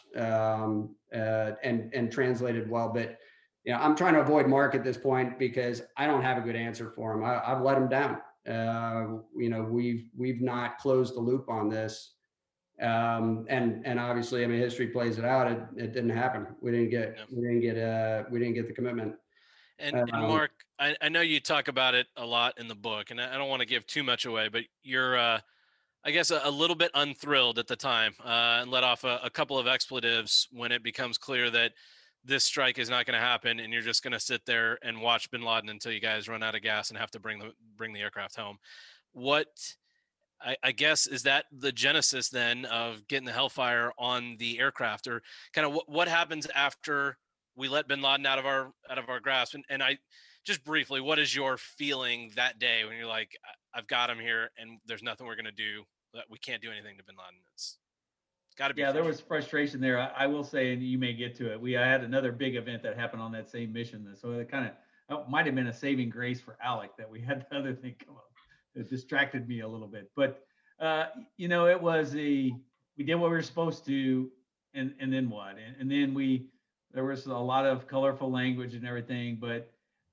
and translated well. But I'm trying to avoid Mark at this point because I don't have a good answer for him. I've let him down. We've not closed the loop on this. And obviously, history plays it out. It didn't happen. We didn't get the commitment. And Mark, I know you talk about it a lot in the book, and I don't want to give too much away, but you're, I guess, a little bit unthrilled at the time, and let off a couple of expletives when it becomes clear that this strike is not going to happen, and you're just going to sit there and watch bin Laden until you guys run out of gas and have to bring the aircraft home. What, I guess, is that the genesis then of getting the Hellfire on the aircraft, or kind of what happens after we let bin Laden out of our grasp? And I just briefly, what is your feeling that day when you're like, I've got him here and there's nothing we're going to do, that we can't do anything to bin Laden? It's got to be. Yeah, there was frustration there. I will say, and you may get to it, I had another big event that happened on that same mission. So it kind of might have been a saving grace for Alec that we had the other thing come up. It distracted me a little bit, but it was we did what we were supposed to, and then what? And then there was a lot of colorful language and everything, but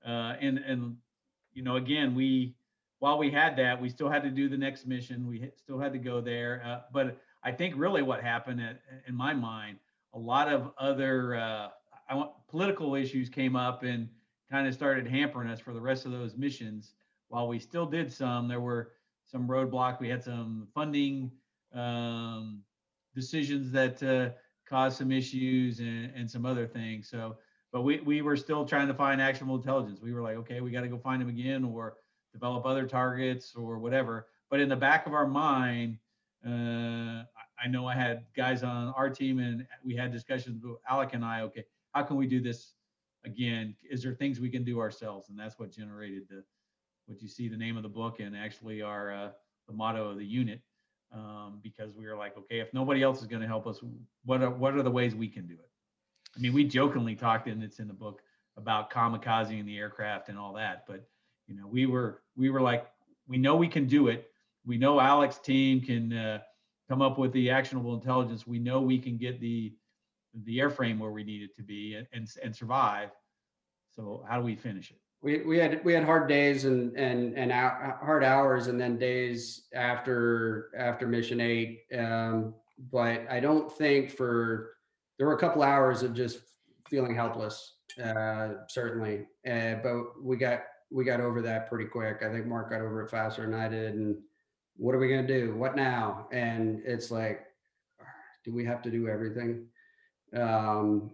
again, while we had that, we still had to do the next mission. We still had to go there, but I think really what happened in my mind, a lot of other political issues came up and kind of started hampering us for the rest of those missions. While we still did some, there were some roadblocks. We had some funding decisions that caused some issues and some other things. So, but we were still trying to find actionable intelligence. We were like, okay, we got to go find them again, or develop other targets or whatever. But in the back of our mind, I know I had guys on our team, and we had discussions with Alec and I. Okay, how can we do this again? Is there things we can do ourselves? And that's what generated what you see the name of the book and actually the motto of the unit. Because we were like, okay, if nobody else is going to help us, what are the ways we can do it? I mean, we jokingly talked, and it's in the book, about kamikazing the aircraft and all that. But we were like, we know we can do it. We know Alec's team can come up with the actionable intelligence. We know we can get the airframe where we need it to be and survive. So how do we finish it? We had hard days and hard hours, and then days after Mission 8. But I don't think there were a couple hours of just feeling helpless, certainly. But we got over that pretty quick. I think Mark got over it faster than I did. And what are we going to do? What now? And it's like, do we have to do everything? And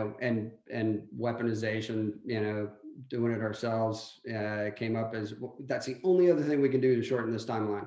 weaponization, doing it ourselves came up as, well, that's the only other thing we can do to shorten this timeline.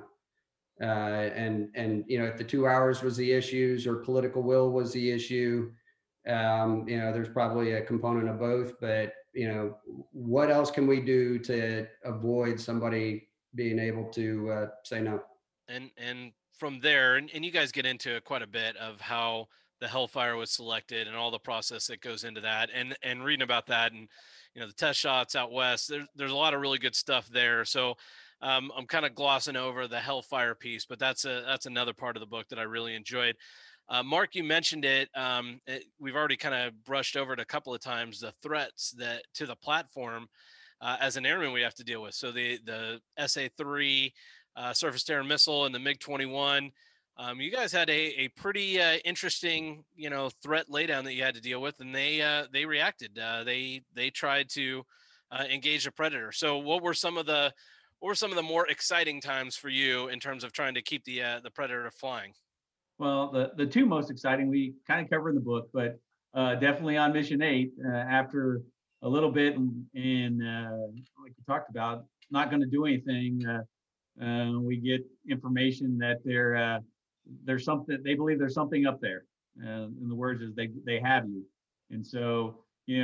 And if the 2 hours was the issues or political will was the issue, there's probably a component of both, but what else can we do to avoid somebody being able to say no? And from there, and you guys get into quite a bit of how the Hellfire was selected and all the process that goes into that, and reading about that, and the test shots out west, there's a lot of really good stuff there. So I'm kind of glossing over the Hellfire piece, but that's another part of the book that I really enjoyed. Mark, you mentioned it. We've already kind of brushed over it a couple of times, the threats that to the platform as an airman we have to deal with. So the SA-3 surface to air missile and the MiG-21. You guys had a pretty interesting, threat laydown that you had to deal with, and they reacted. They tried to engage the Predator. So what were some of the more exciting times for you in terms of trying to keep the Predator flying? Well, the two most exciting we kind of cover in the book, but definitely on Mission 8, after a little bit and like you talked about, not going to do anything. We get information that there's something, they believe there's something up there. In the words is they have you. And so,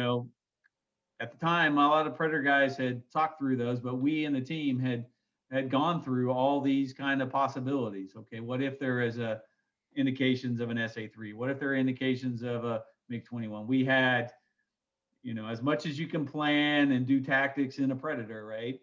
at the time, a lot of Predator guys had talked through those, but we in the team had gone through all these kind of possibilities. Okay, what if there is indications of an SA-3? What if there are indications of a MiG-21? We had, as much as you can plan and do tactics in a Predator, right?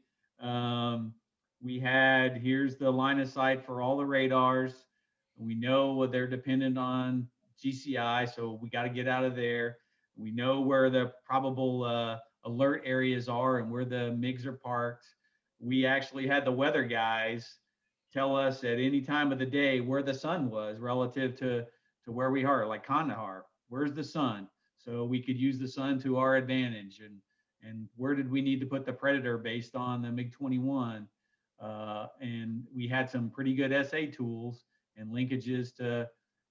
We had, here's the line of sight for all the radars. We know they're dependent on GCI, so we got to get out of there. We know where the probable alert areas are and where the MiGs are parked. We actually had the weather guys tell us at any time of the day where the sun was relative to where we are, like Kandahar. Where's the sun? So we could use the sun to our advantage. And where did we need to put the Predator based on the MiG-21? And we had some pretty good SA tools and linkages to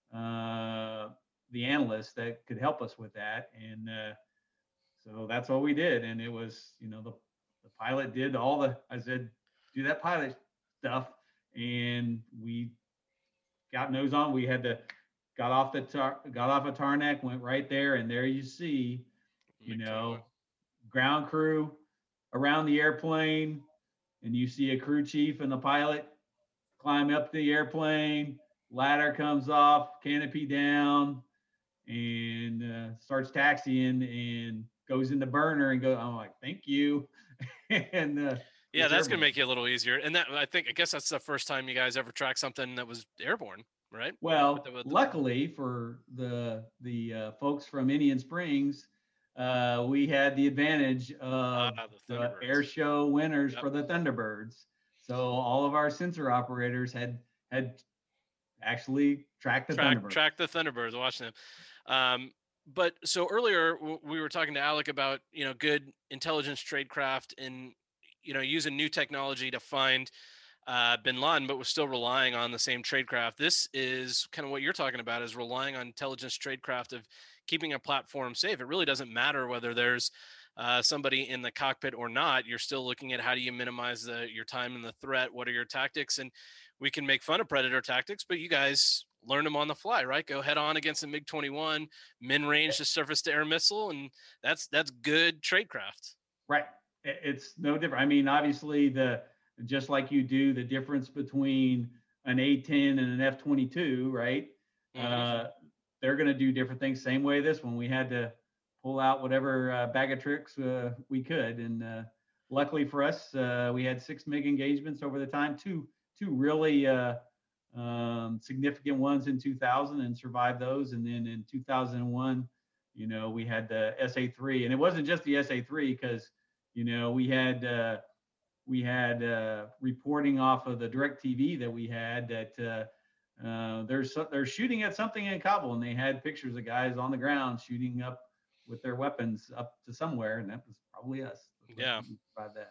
the analysts that could help us with that. And so that's what we did. And it was, the pilot did I said, do that pilot stuff. And we got nose on. We had got off a Tarnac, went right there. And there you see, ground crew around the airplane. And you see a crew chief and a pilot climb up the airplane, ladder comes off, canopy down, and starts taxiing and goes in the burner and go. I'm like, thank you. And yeah, that's going to make you a little easier. And that, I guess that's the first time you guys ever tracked something that was airborne, right? Well, luckily for the folks from Indian Springs, we had the advantage of the air show winners for the Thunderbirds. So all of our sensor operators had actually tracked the Thunderbirds, watching them. But so earlier we were talking to Alec about, good intelligence tradecraft and, using new technology to find bin Laden, but was still relying on the same tradecraft. This is kind of what you're talking about, is relying on intelligence tradecraft of keeping a platform safe. It really doesn't matter whether there's somebody in the cockpit or not. You're still looking at how do you minimize your time and the threat? What are your tactics? And we can make fun of Predator tactics, but you guys learn them on the fly, right? Go head on against a MiG-21, min-range the surface-to-air missile, and that's good tradecraft. Right. It's no different. I mean, obviously, just like you do, the difference between an A-10 and an F-22, right? Mm-hmm. They're going to do different things. Same way this one, we had to pull out whatever bag of tricks we could, and luckily for us, we had 6 MiG engagements over the time. Two really significant ones in 2000 and survived those, and then in 2001, we had the SA-3, and it wasn't just the SA-3 because we had reporting off of the DirecTV that we had that they're shooting at something in Kabul, and they had pictures of guys on the ground shooting up with their weapons up to somewhere, and that was probably us. Yeah. By that.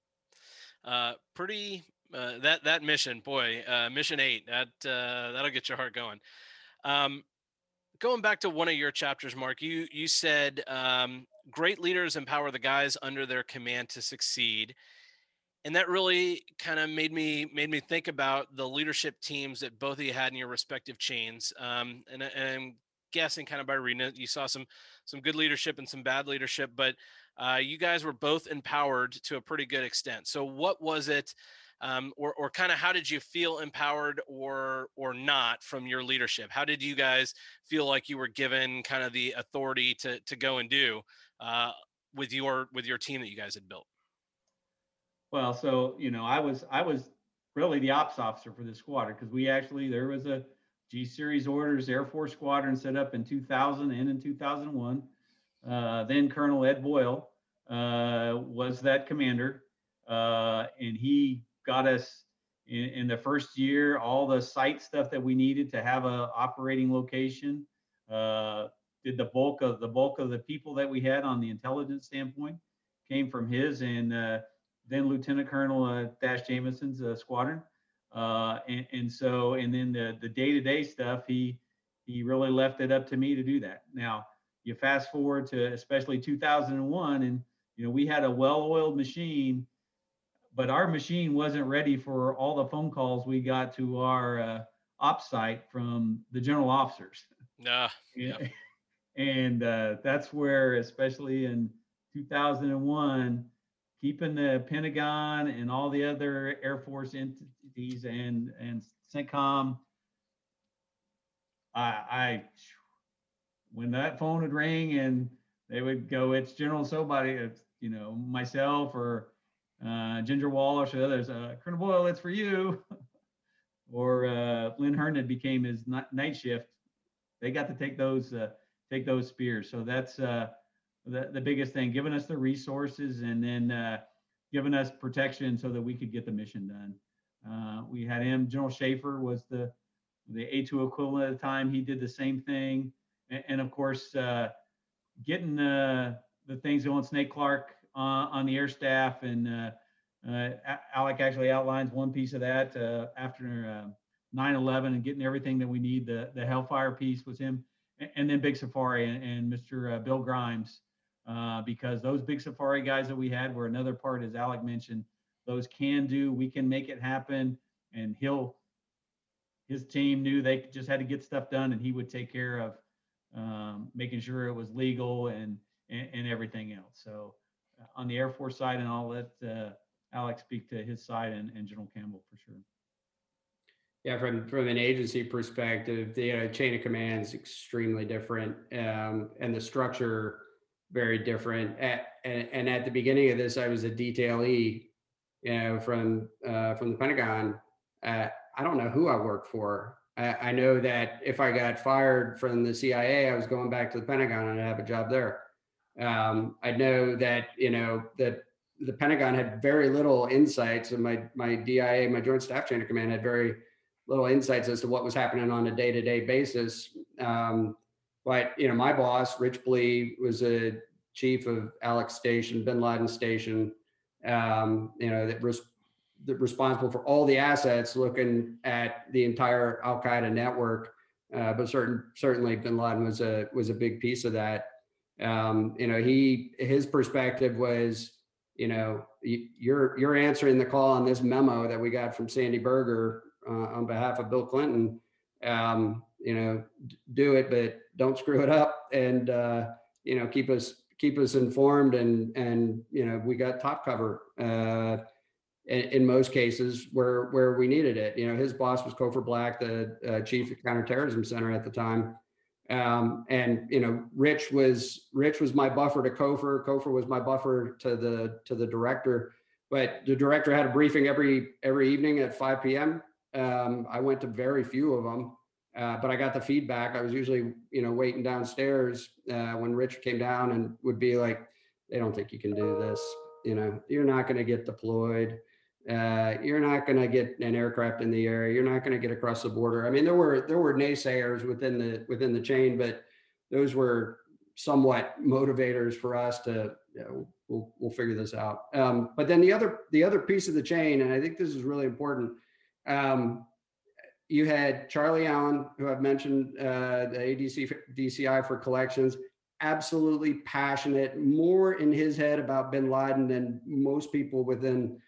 Pretty that mission, boy, mission 8. That'll get your heart going. Going back to one of your chapters, Mark, you said great leaders empower the guys under their command to succeed. And that really kind of made me think about the leadership teams that both of you had in your respective chains. And I'm guessing kind of by reading it, you saw some good leadership and some bad leadership, but you guys were both empowered to a pretty good extent. So what was it, or kind of how did you feel empowered or not from your leadership? How did you guys feel like you were given kind of the authority to go and do with your team that you guys had built? Well, so I was really the ops officer for this squadron because there was a G Series orders Air Force squadron set up in 2000 and in 2001. Then Colonel Ed Boyle was that commander, and he got us in the first year all the site stuff that we needed to have a operating location. Did the bulk of the people that we had on the intelligence standpoint came from his and then Lieutenant Colonel Dash Jamison's squadron. And then the day-to-day stuff, he really left it up to me to do that. Now, you fast forward to especially 2001, and we had a well-oiled machine, but our machine wasn't ready for all the phone calls we got to our ops site from the general officers. Yeah. And that's where, especially in 2001, keeping the Pentagon and all the other Air Force entities and CENTCOM, when that phone would ring and they would go, it's General somebody, it's, myself or Ginger Walsh or others, Colonel Boyle, it's for you. Or Lynn Herndon became his night shift. They got to take those spears. So that's the biggest thing, giving us the resources and then giving us protection so that we could get the mission done. We had him, General Schaefer was the A2 equivalent at the time. He did the same thing. And of course, getting the things going, Snake Clark on the air staff, and Alec actually outlines one piece of that after 9/11 and getting everything that we need. The Hellfire piece was him, and then Big Safari and Mr. Bill Grimes, because those Big Safari guys that we had were another part, as Alec mentioned, those we can make it happen, and his team knew they just had to get stuff done, and he would take care of making sure it was legal and everything else. So on the Air Force side, and I'll let Alex speak to his side and General Campbell for sure. Yeah, from an agency perspective, the chain of command is extremely different, and the structure very different. And at the beginning of this, I was a detailee, from the Pentagon. I don't know who I worked for. I know that if I got fired from the CIA, I was going back to the Pentagon and I'd have a job there. I know that, that the Pentagon had very little insights, and my DIA, my Joint Staff Chain of Command, had very little insights as to what was happening on a day-to-day basis. But, my boss, Rich Blee, was a chief of Alex Station, Bin Laden Station, that was responsible for all the assets, looking at the entire Al Qaeda network. But certainly Bin Laden was a big piece of that. His perspective was, you're answering the call on this memo that we got from Sandy Berger on behalf of Bill Clinton. Do it, but don't screw it up, and keep us informed, and we got top cover in most cases where we needed it. His boss was Cofer Black, the chief of counterterrorism center at the time. And Rich was my buffer to Cofer. Cofer was my buffer to the director, but the director had a briefing every evening at 5 p.m. I went to very few of them, but I got the feedback. I was usually waiting downstairs when Rich came down and would be like, "They don't think you can do this. You're not going to get deployed. You're not going to get an aircraft in the air. You're not going to get across the border." I mean, there were naysayers within the chain, but those were somewhat motivators for us to, we'll figure this out. But then the other piece of the chain, and I think this is really important. You had Charlie Allen, who I've mentioned, the DCI for collections, absolutely passionate, more in his head about bin Laden than most people within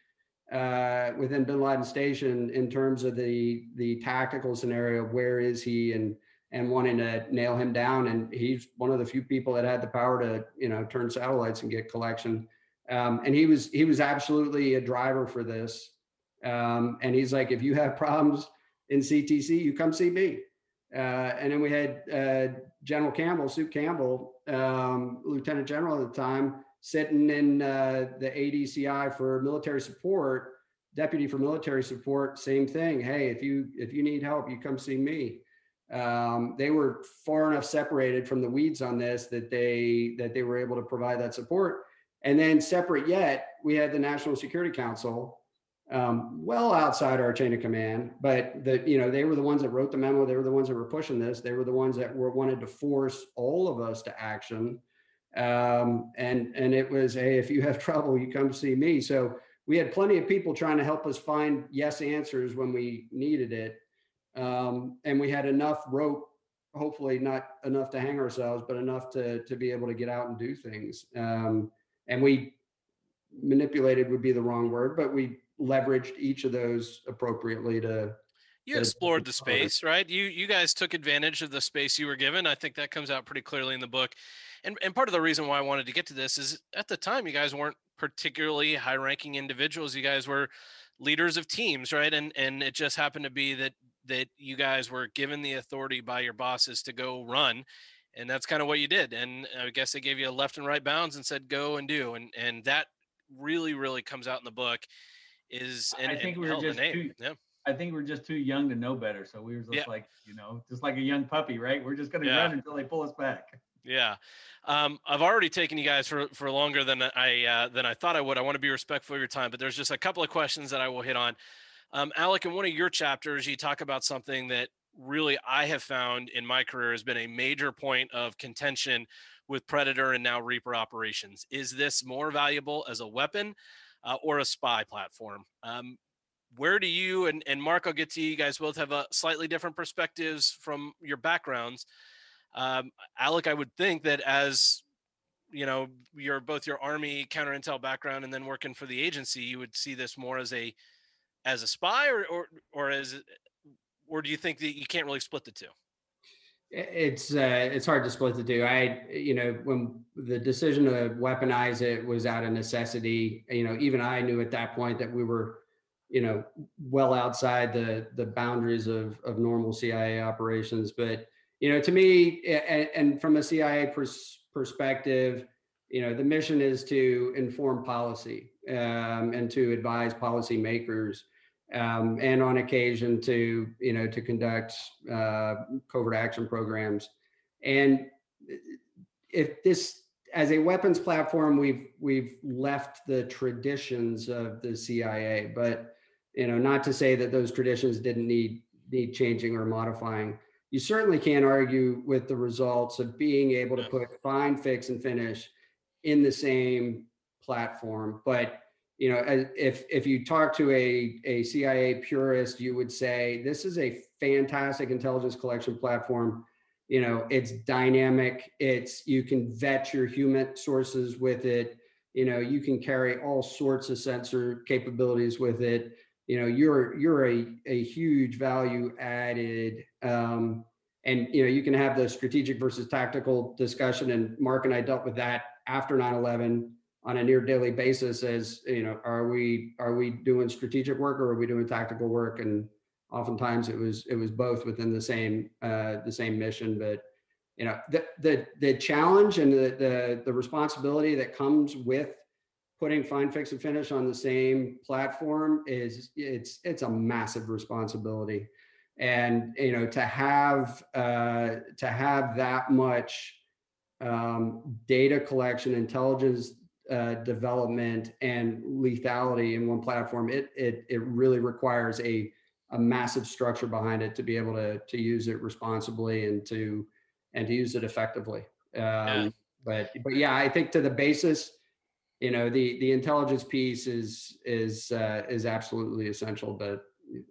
bin Laden Station in terms of the tactical scenario. Where is he, and wanting to nail him down. And he's one of the few people that had the power to, turn satellites and get collection. And he was absolutely a driver for this. And he's like, if you have problems in CTC, you come see me. And then we had General Campbell, Sue Campbell, Lieutenant General at the time, sitting in the ADCI for military support, deputy for military support, same thing. Hey, if you need help, you come see me. They were far enough separated from the weeds on this that they were able to provide that support. And then separate yet, we had the National Security Council, well outside our chain of command, but they were the ones that wrote the memo. They were the ones that were pushing this. They were the ones that wanted to force all of us to action. And it was, hey, if you have trouble, you come see me. So we had plenty of people trying to help us find yes answers when we needed it. And we had enough rope, hopefully not enough to hang ourselves, but enough to be able to get out and do things. And we manipulated would be the wrong word, but we leveraged each of those appropriately to. You explored the space, right? You guys took advantage of the space you were given. I think that comes out pretty clearly in the book. And part of the reason why I wanted to get to this is at the time, you guys weren't particularly high ranking individuals. You guys were leaders of teams, right? And it just happened to be that you guys were given the authority by your bosses to go run. And that's kind of what you did. And I guess they gave you a left and right bounds and said, go and do. And that really, really comes out in the book I think we were just too young to know better. So we were just like, just like a young puppy, right? We're just going to run until they pull us back. Yeah. I've already taken you guys for longer than I thought I would. I want to be respectful of your time, but there's just a couple of questions that I will hit on. Alec, in one of your chapters, you talk about something that really I have found in my career has been a major point of contention with Predator and now Reaper operations. Is this more valuable as a weapon or a spy platform? Where do you and Mark, I'll get to you. You guys both have a slightly different perspectives from your backgrounds. Alec, I would think that as your Army counter intel background and then working for the agency, you would see this more as a spy or do you think that you can't really split the two? It's hard to split the two. When the decision to weaponize it was out of necessity, even I knew at that point that we were, well outside the boundaries of normal CIA operations. But, to me, and from a CIA perspective, the mission is to inform policy and to advise policymakers. And on occasion to conduct covert action programs. And if this, as a weapons platform, we've left the traditions of the CIA, but not to say that those traditions didn't need changing or modifying. You certainly can't argue with the results of being able to put find, fix, and finish in the same platform, but if you talk to a CIA purist, you would say this is a fantastic intelligence collection platform. It's dynamic. You can vet your human sources with it. You can carry all sorts of sensor capabilities with it. you're a huge value added. And, you can have the strategic versus tactical discussion. And Mark and I dealt with that after 9/11 on a near daily basis as, are we doing strategic work or are we doing tactical work? And oftentimes it was both within the same mission. But, the challenge and the responsibility that comes with putting Find, Fix, and Finish on the same platform it's a massive responsibility. And, to have that much data collection, intelligence development, and lethality in one platform, it really requires a massive structure behind it to be able to use it responsibly and to use it effectively. But yeah, I think to the basis, the intelligence piece is absolutely essential. But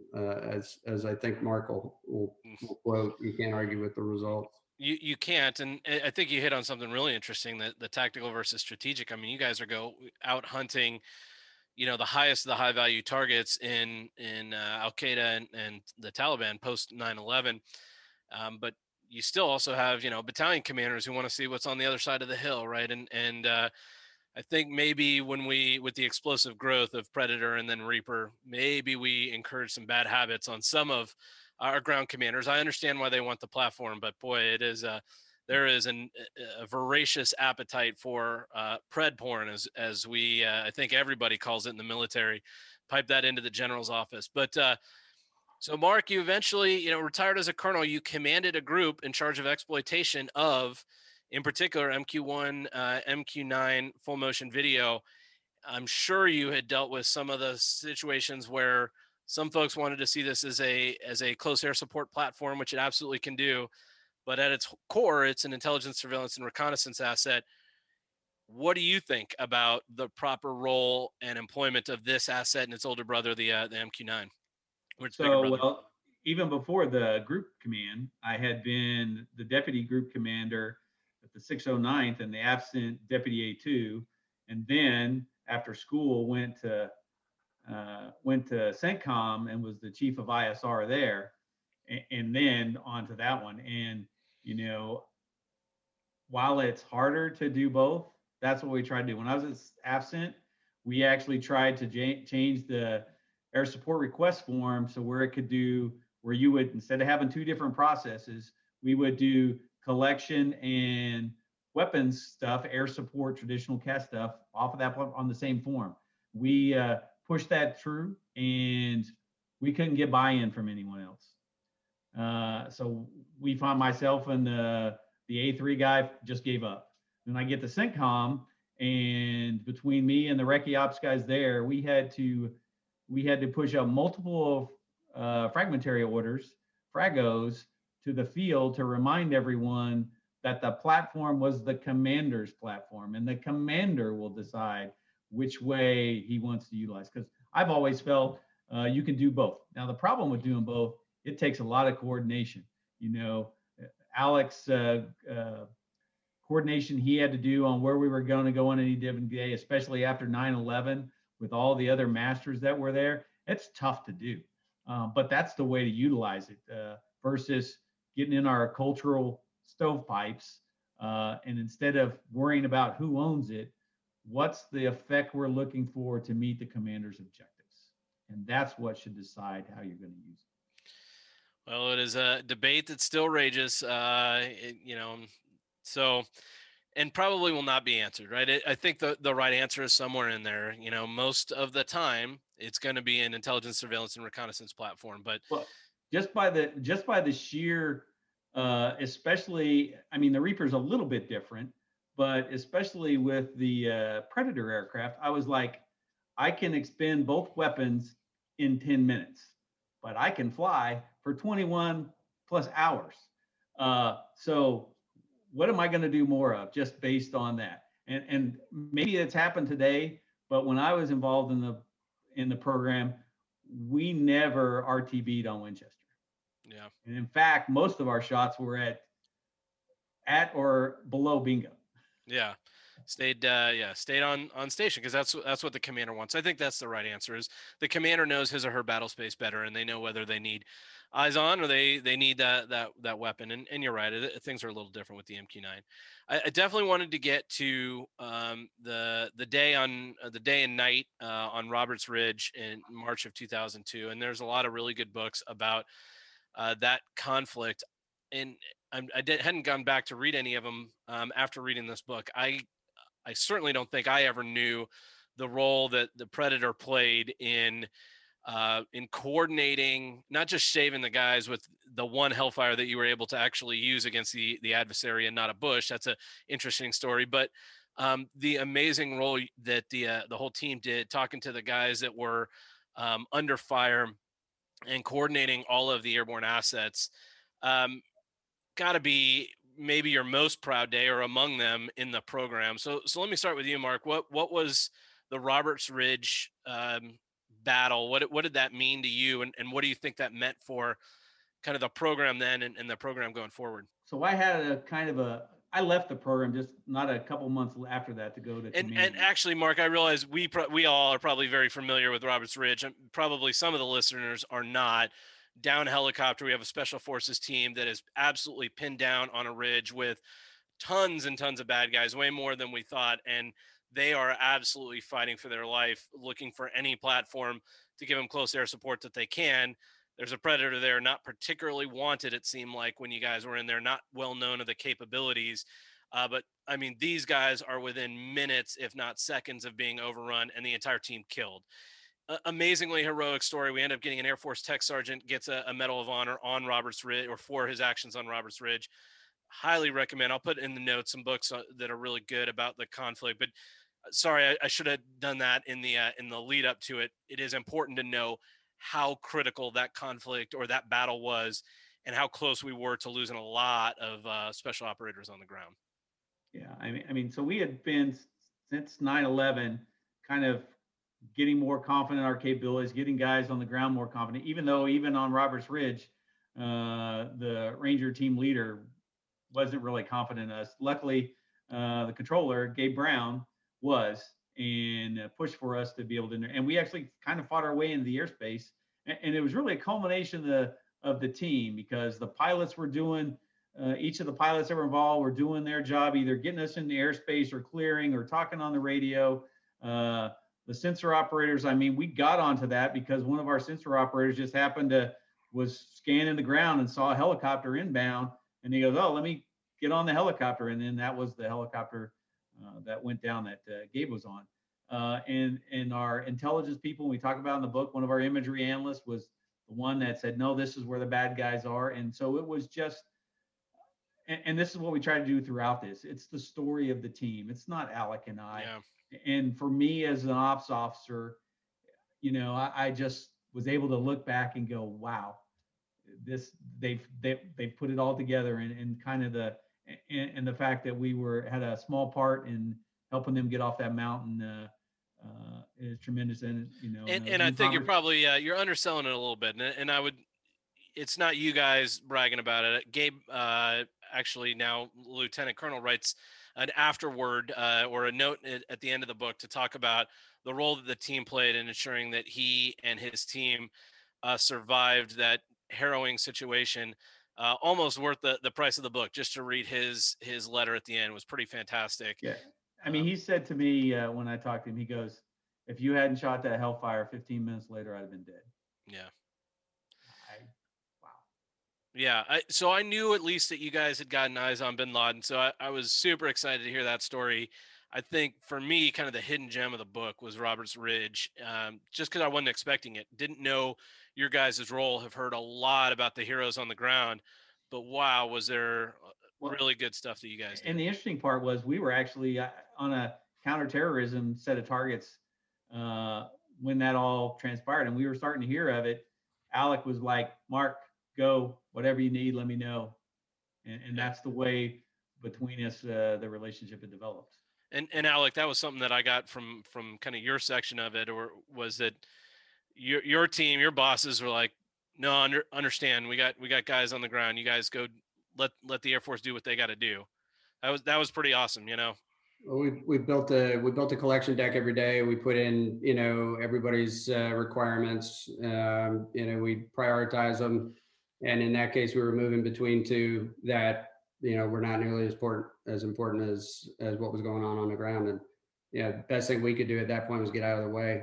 as I think Mark will quote, you can't argue with the results. You can't, and I think you hit on something really interesting, that the tactical versus strategic. I mean, you guys are out hunting, the highest of the high value targets in Al Qaeda and the Taliban post 9/11, but you still also have battalion commanders who want to see what's on the other side of the hill, right? And I think maybe with the explosive growth of Predator and then Reaper, maybe we encourage some bad habits on some of our ground commanders. I understand why they want the platform, but boy, there is a voracious appetite for pred porn, as we I think everybody calls it in the military. Pipe that into the general's office. But so Mark, you eventually retired as a colonel. You commanded a group in charge of exploitation of, in particular, MQ1, MQ9 full motion video. I'm sure you had dealt with some of the situations where some folks wanted to see this as a close air support platform, which it absolutely can do. But at its core, it's an intelligence, surveillance, and reconnaissance asset. What do you think about the proper role and employment of this asset and its older brother, the MQ9? Well, even before the group command, I had been the deputy group commander at the 609th and the absent deputy A2. And then after school went to CENTCOM and was the chief of ISR there, and then on to that one. And, while it's harder to do both, that's what we tried to do. When I was absent, we actually tried to change the air support request form so where you would, instead of having two different processes, we would do collection and weapons stuff, air support, traditional CAS stuff off of that on the same form. We pushed that through and we couldn't get buy-in from anyone else. So we found myself and the A3 guy just gave up. Then I get to CENTCOM, and between me and the Recce Ops guys there, we had to push out multiple fragmentary orders, fragos, to the field to remind everyone that the platform was the commander's platform, and the commander will decide which way he wants to utilize. Because I've always felt you can do both. Now, the problem with doing both, it takes a lot of coordination. Alex, coordination he had to do on where we were going to go on any given day, especially after 9/11 with all the other masters that were there. It's tough to do, but that's the way to utilize it versus getting in our cultural stovepipes. And instead of worrying about who owns it, what's the effect we're looking for to meet the commander's objectives? And that's what should decide how you're going to use it. Well, it is a debate that still rages, so, and probably will not be answered, right? I think the right answer is somewhere in there. Most of the time it's going to be an intelligence, surveillance, and reconnaissance platform. But just by the sheer, especially, I mean, the Reaper's a little bit different, but especially with the Predator aircraft, I was like, I can expend both weapons in 10 minutes, but I can fly for 21 plus hours. So what am I going to do more of just based on that? And maybe it's happened today, but when I was involved in the program, we never RTB'd on Winchester. Yeah. And in fact, most of our shots were at or below bingo. Yeah. Stayed on station, because that's what the commander wants. I think that's the right answer. Is the commander knows his or her battle space better, and they know whether they need eyes on or they need that weapon. And you're right, things are a little different with the MQ9. I definitely wanted to get to the day and night on Roberts Ridge in March of 2002, and there's a lot of really good books about that conflict. And hadn't gone back to read any of them after reading this book. I certainly don't think I ever knew the role that the Predator played in coordinating, not just shaving the guys with the one Hellfire that you were able to actually use against the adversary and not a bush. That's an interesting story, but the amazing role that the whole team did, talking to the guys that were under fire and coordinating all of the airborne assets. Got to be maybe your most proud day, or among them, in the program. So let me start with you, Mark. What was the Roberts Ridge battle? What did that mean to you, and what do you think that meant for kind of the program then and the program going forward? So I had I left the program just not a couple months after that to go to and actually, Mark, I realize we all are probably very familiar with Roberts Ridge, and probably some of the listeners are not. Down helicopter, we have a special forces team that is absolutely pinned down on a ridge with tons and tons of bad guys, way more than we thought, and they are absolutely fighting for their life, looking for any platform to give them close air support that they can. There's a Predator there, not particularly wanted, it seemed like, when you guys were in there, not well known of the capabilities. But I mean, these guys are within minutes, if not seconds, of being overrun, and the entire team killed. Amazingly heroic story. We end up getting an Air Force tech sergeant gets a Medal of Honor on Roberts Ridge, or for his actions on Roberts Ridge. Highly recommend. I'll put in the notes some books that are really good about the conflict. But sorry, I should have done that in the lead up to it. It is important to know how critical that conflict or that battle was, and how close we were to losing a lot of special operators on the ground. Yeah, I mean, so we had been since 9/11 kind of getting more confident in our capabilities, getting guys on the ground more confident, even on Roberts Ridge, the Ranger team leader wasn't really confident in us. Luckily, the controller, Gabe Brown, was, and pushed for us to be able to, and we actually kind of fought our way into the airspace. And it was really a culmination of the team, because the pilots were doing, each of the pilots that were involved were doing their job, either getting us in the airspace or clearing or talking on the radio. The sensor operators, I mean, we got onto that because one of our sensor operators just was scanning the ground and saw a helicopter inbound, and he goes, "Oh, let me get on the helicopter." And then that was the helicopter that went down that Gabe was on. And our intelligence people, when we talk about in the book, one of our imagery analysts was the one that said, "No, this is where the bad guys are." And so it was just, and this is what we try to do throughout this. It's the story of the team. It's not Alec and I. Yeah. And for me as an ops officer, I just was able to look back and go, wow, they've put it all together, and kind of the fact that we had a small part in helping them get off that mountain is tremendous. And I think you're probably you're underselling it a little bit, and I would. It's not you guys bragging about it. Gabe, actually now Lieutenant Colonel, writes an afterword or a note at the end of the book to talk about the role that the team played in ensuring that he and his team survived that harrowing situation. Almost worth the price of the book. Just to read his letter at the end was pretty fantastic. Yeah, I mean, he said to me when I talked to him, he goes, "If you hadn't shot that Hellfire, 15 minutes later, I'd have been dead." Yeah. Wow. Yeah. So I knew at least that you guys had gotten eyes on Bin Laden. So I was super excited to hear that story. I think for me, kind of the hidden gem of the book was Roberts Ridge, just because I wasn't expecting it. Didn't know your guys' role. Have heard a lot about the heroes on the ground, but wow, was there really good stuff that you guys did. And the interesting part was we were actually on a counterterrorism set of targets when that all transpired, and we were starting to hear of it. Alec was like, "Mark, go, whatever you need, let me know." And that's the way between us the relationship had developed. And Alec, that was something that I got from kind of your section of it, or was that your team, your bosses were like, "No, understand. We got guys on the ground. You guys go let the Air Force do what they got to do." That was pretty awesome, We built a collection deck every day. We put in, everybody's requirements. We prioritize them, and in that case, we were moving between two that were not nearly as important as what was going on the ground. And best thing we could do at that point was get out of the way.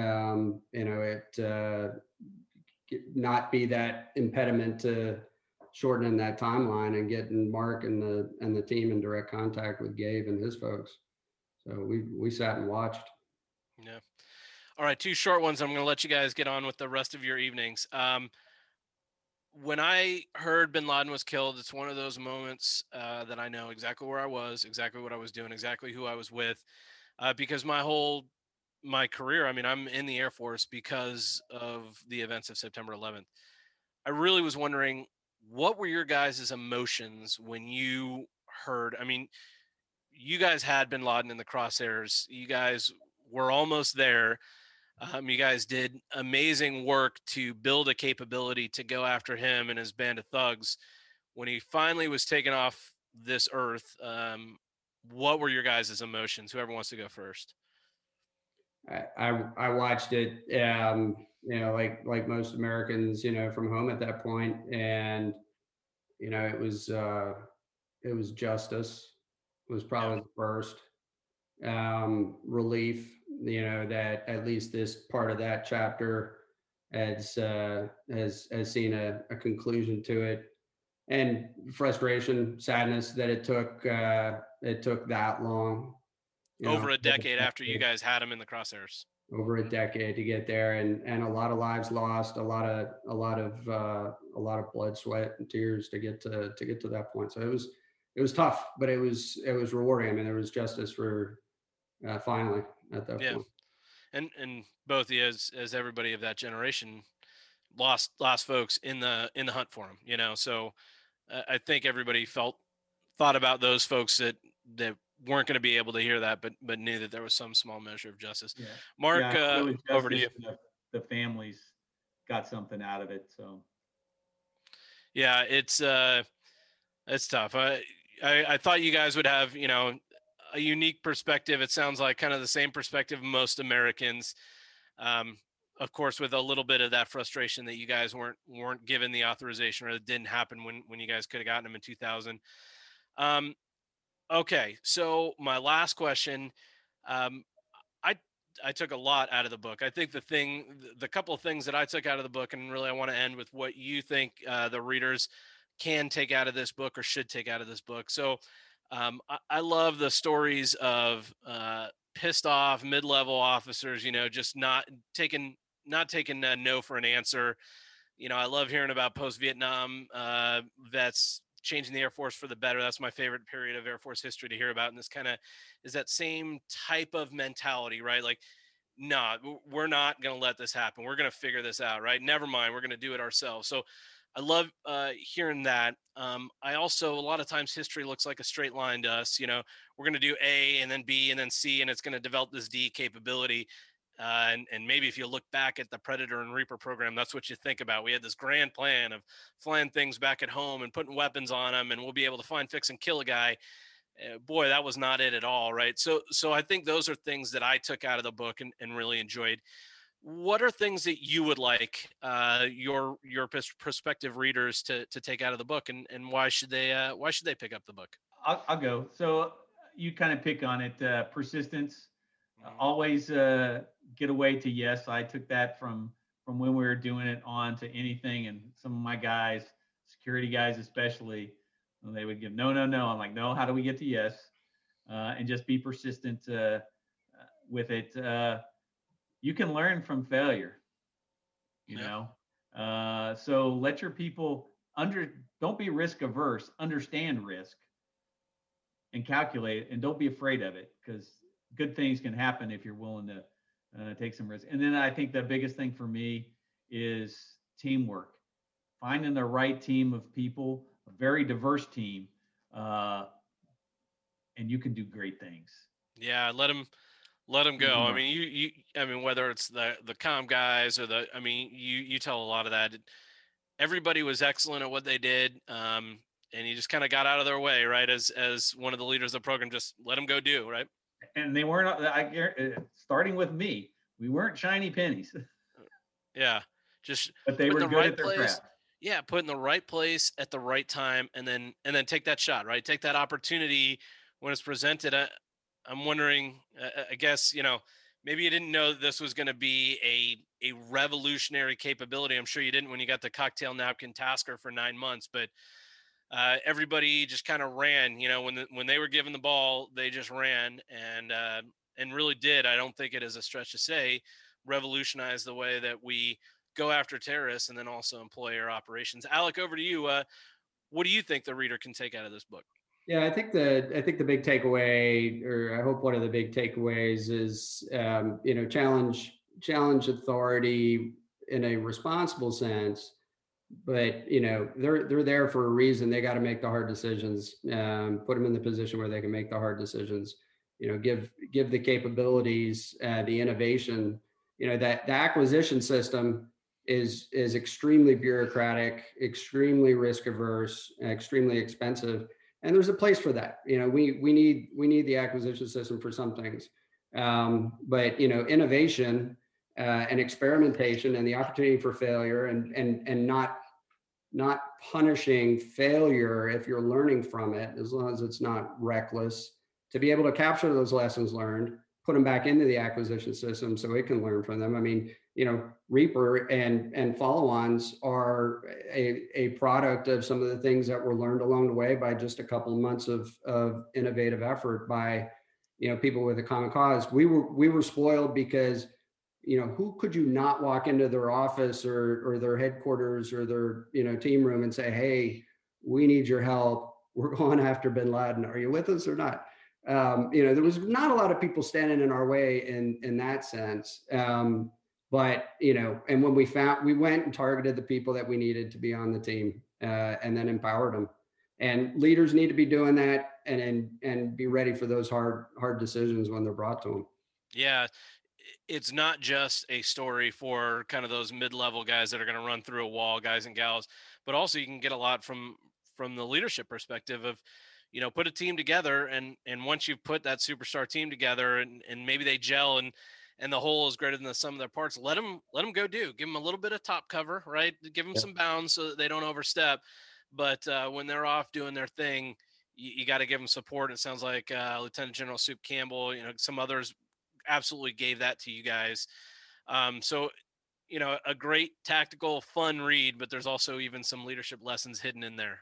Not be that impediment to shortening that timeline and getting Mark and the team in direct contact with Gabe and his folks. So we sat and watched. Yeah. All right, 2 short ones. I'm going to let you guys get on with the rest of your evenings. When I heard Bin Laden was killed, it's one of those moments that I know exactly where I was, exactly what I was doing, exactly who I was with, because my career, I mean, I'm in the Air Force because of the events of September 11th. I really was wondering, what were your guys' emotions when you heard? I mean, you guys had Bin Laden in the crosshairs. You guys were almost there. You guys did amazing work to build a capability to go after him and his band of thugs. When he finally was taken off this earth, what were your guys' emotions? Whoever wants to go first. I watched it, like most Americans, from home at that point, and it was justice. It was probably the first relief, that at least this part of that chapter has seen a conclusion to it, and frustration, sadness that it took that long. Over a decade after you guys had him in the crosshairs. Over a decade to get there, and a lot of lives lost, a lot of blood, sweat, and tears to get to that point. So it was tough, but it was rewarding. I mean, there was justice for finally at that point. And both of you, as everybody of that generation, lost folks in the hunt for him. So I think everybody thought about those folks that weren't going to be able to hear that, but knew that there was some small measure of justice. Yeah. Mark, over to you. The families got something out of it. So yeah, it's tough. I thought you guys would have, a unique perspective. It sounds like kind of the same perspective most Americans. Of course, with a little bit of that frustration that you guys weren't given the authorization, or it didn't happen when you guys could have gotten them in 2000. Okay, so my last question, I took a lot out of the book. I think the couple of things that I took out of the book, and really I want to end with what you think the readers can take out of this book or should take out of this book. So I love the stories of pissed off mid-level officers, just not taking no for an answer. I love hearing about post-Vietnam vets changing the Air Force for the better. That's my favorite period of Air Force history to hear about. And this kind of is that same type of mentality, right? Like, no, we're not going to let this happen. We're going to figure this out, right? Never mind. We're going to do it ourselves. So I love hearing that. I also, a lot of times history looks like a straight line to us. We're going to do A and then B and then C, and it's going to develop this D capability. And maybe if you look back at the Predator and Reaper program, that's what you think about. We had this grand plan of flying things back at home and putting weapons on them, and we'll be able to find, fix, and kill a guy. Boy, that was not it at all, right? So I think those are things that I took out of the book and really enjoyed. What are things that you would like your prospective readers to take out of the book, and why should they pick up the book? I'll go. So you kind of pick on it, persistence. Always get away to yes. I took that from when we were doing it on to anything, and some of my guys, security guys especially, they would give no. I'm like, no, how do we get to yes? And just be persistent with it. You can learn from failure, so let your people don't be risk averse, understand risk and calculate it, and don't be afraid of it, because good things can happen if you're willing to take some risk. And then I think the biggest thing for me is teamwork, finding the right team of people, a very diverse team, and you can do great things. Yeah, let them go. I mean, I mean, whether it's the comm guys or you tell a lot of that. Everybody was excellent at what they did. and you just kind of got out of their way, right? As one of the leaders of the program, just let them go do, right? And they weren't, starting with me, we weren't shiny pennies. Yeah. Just but they put were in the good right at their place. craft. Yeah. Put in the right place at the right time, and then take that shot, right? Take that opportunity when it's presented. I'm wondering, I guess, maybe you didn't know this was going to be a revolutionary capability. I'm sure you didn't when you got the cocktail napkin tasker for 9 months, but everybody just kind of ran. When they were given the ball, they just ran and really did. I don't think it is a stretch to say revolutionize the way that we go after terrorists and then also employ air operations. Alec, over to you. What do you think the reader can take out of this book? Yeah, I think the big takeaway, or I hope one of the big takeaways, is challenge authority in a responsible sense, but they're there for a reason. They got to make the hard decisions. Put them in the position where they can make the hard decisions. Give the capabilities, the innovation. That the acquisition system is extremely bureaucratic, extremely risk averse, extremely expensive. And there's a place for that. We need the acquisition system for some things, but innovation and experimentation and the opportunity for failure and not punishing failure if you're learning from it, as long as it's not reckless, to be able to capture those lessons learned, put them back into the acquisition system so it can learn from them. I mean, Reaper and follow-ons are a product of some of the things that were learned along the way by just a couple of months of innovative effort by, people with a common cause. We were spoiled because, who could you not walk into their office or their headquarters or their, team room and say, hey, we need your help. We're going after bin Laden. Are you with us or not? There was not a lot of people standing in our way in that sense. But, and when we went and targeted the people that we needed to be on the team, and then empowered them. And leaders need to be doing that and be ready for those hard decisions when they're brought to them. Yeah. It's not just a story for kind of those mid-level guys that are going to run through a wall, guys and gals, but also you can get a lot from the leadership perspective of, put a team together, and once you've put that superstar team together and maybe they gel and the whole is greater than the sum of their parts, let them give them a little bit of top cover, right? Give them some bounds so that they don't overstep. But when they're off doing their thing, you got to give them support. It sounds like Lieutenant General Soup Campbell, some others absolutely gave that to you guys. So, a great tactical, fun read, but there's also even some leadership lessons hidden in there.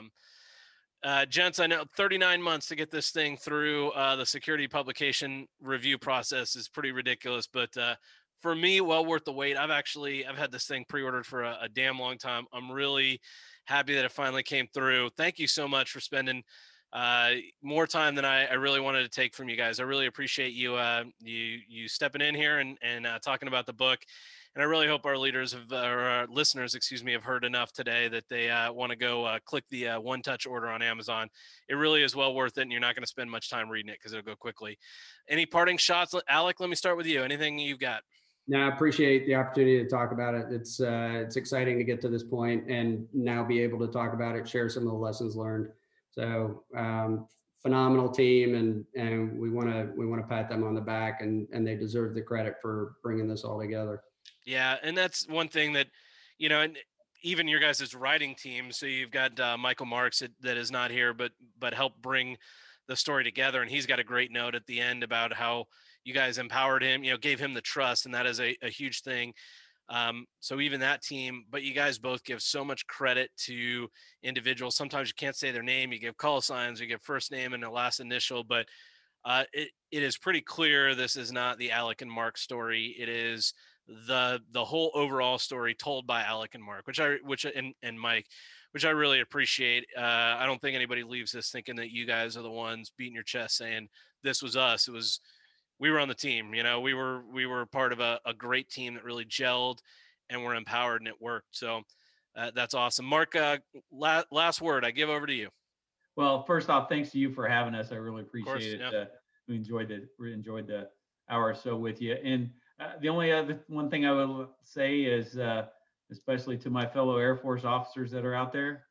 Gents, I know 39 months to get this thing through the security publication review process is pretty ridiculous, but for me, well worth the wait. I've had this thing pre-ordered for a damn long time. I'm really happy that it finally came through. Thank you so much for spending more time than I really wanted to take from you guys. I really appreciate you stepping in here and talking about the book. And I really hope our leaders our listeners, have heard enough today that they want to go click the one-touch order on Amazon. It really is well worth it, and you're not going to spend much time reading it because it'll go quickly. Any parting shots? Alec, let me start with you. Anything you've got? No, I appreciate the opportunity to talk about it. It's exciting to get to this point and now be able to talk about it, share some of the lessons learned. So phenomenal team, and we want to pat them on the back, and they deserve the credit for bringing this all together. Yeah, and that's one thing that, and even your guys' writing team. So you've got Michael Marks that is not here, but helped bring the story together, and he's got a great note at the end about how you guys empowered him, gave him the trust, and that is a huge thing. So even that team, but you guys both give so much credit to individuals. Sometimes you can't say their name. You give call signs, you give first name and a last initial, but it is pretty clear this is not the Alec and Mark story. It is the whole overall story told by Alec and Mark, and Mike, which I really appreciate. I don't think anybody leaves this thinking that you guys are the ones beating your chest saying this was us. We were on the team, we were part of a great team that really gelled and were empowered, and it worked. So that's awesome. Mark, last word, I give over to you. Well, first off, thanks to you for having us. I really appreciate it. Yeah. We enjoyed the hour or so with you. And the only other one thing I would say is, especially to my fellow Air Force officers that are out there,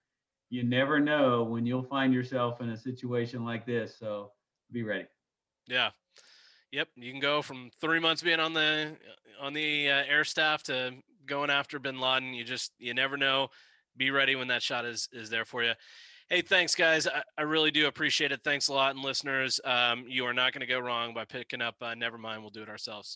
you never know when you'll find yourself in a situation like this. So be ready. Yeah. Yep. You can go from 3 months being on the air staff to going after bin Laden. You never know. Be ready when that shot is there for you. Hey, thanks, guys. I really do appreciate it. Thanks a lot. And listeners, you are not going to go wrong by picking up Nevermind. We'll do it ourselves.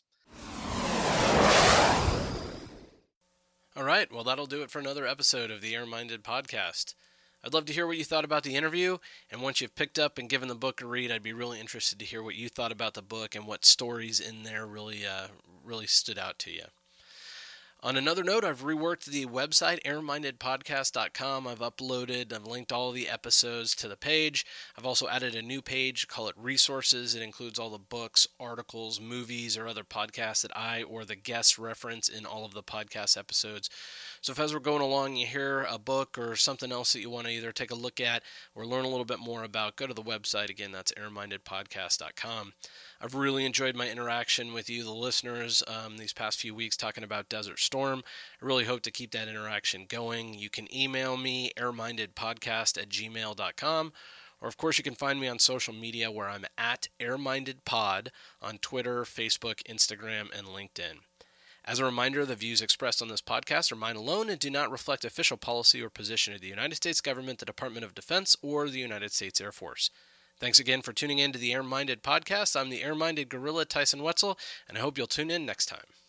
All right. Well, that'll do it for another episode of the Air-Minded Podcast. I'd love to hear what you thought about the interview. And once you've picked up and given the book a read, I'd be really interested to hear what you thought about the book and what stories in there really stood out to you. On another note, I've reworked the website, airmindedpodcast.com. I've linked all of the episodes to the page. I've also added a new page, call it Resources. It includes all the books, articles, movies, or other podcasts that I or the guests reference in all of the podcast episodes. So if as we're going along, you hear a book or something else that you want to either take a look at or learn a little bit more about, go to the website. Again, that's airmindedpodcast.com. I've really enjoyed my interaction with you, the listeners, these past few weeks talking about Desert Storm. I really hope to keep that interaction going. You can email me, airmindedpodcast@gmail.com. Or, of course, you can find me on social media where I'm at airmindedpod on Twitter, Facebook, Instagram, and LinkedIn. As a reminder, the views expressed on this podcast are mine alone and do not reflect official policy or position of the United States government, the Department of Defense, or the United States Air Force. Thanks again for tuning in to the Air-Minded Podcast. I'm the Air-Minded Gorilla, Tyson Wetzel, and I hope you'll tune in next time.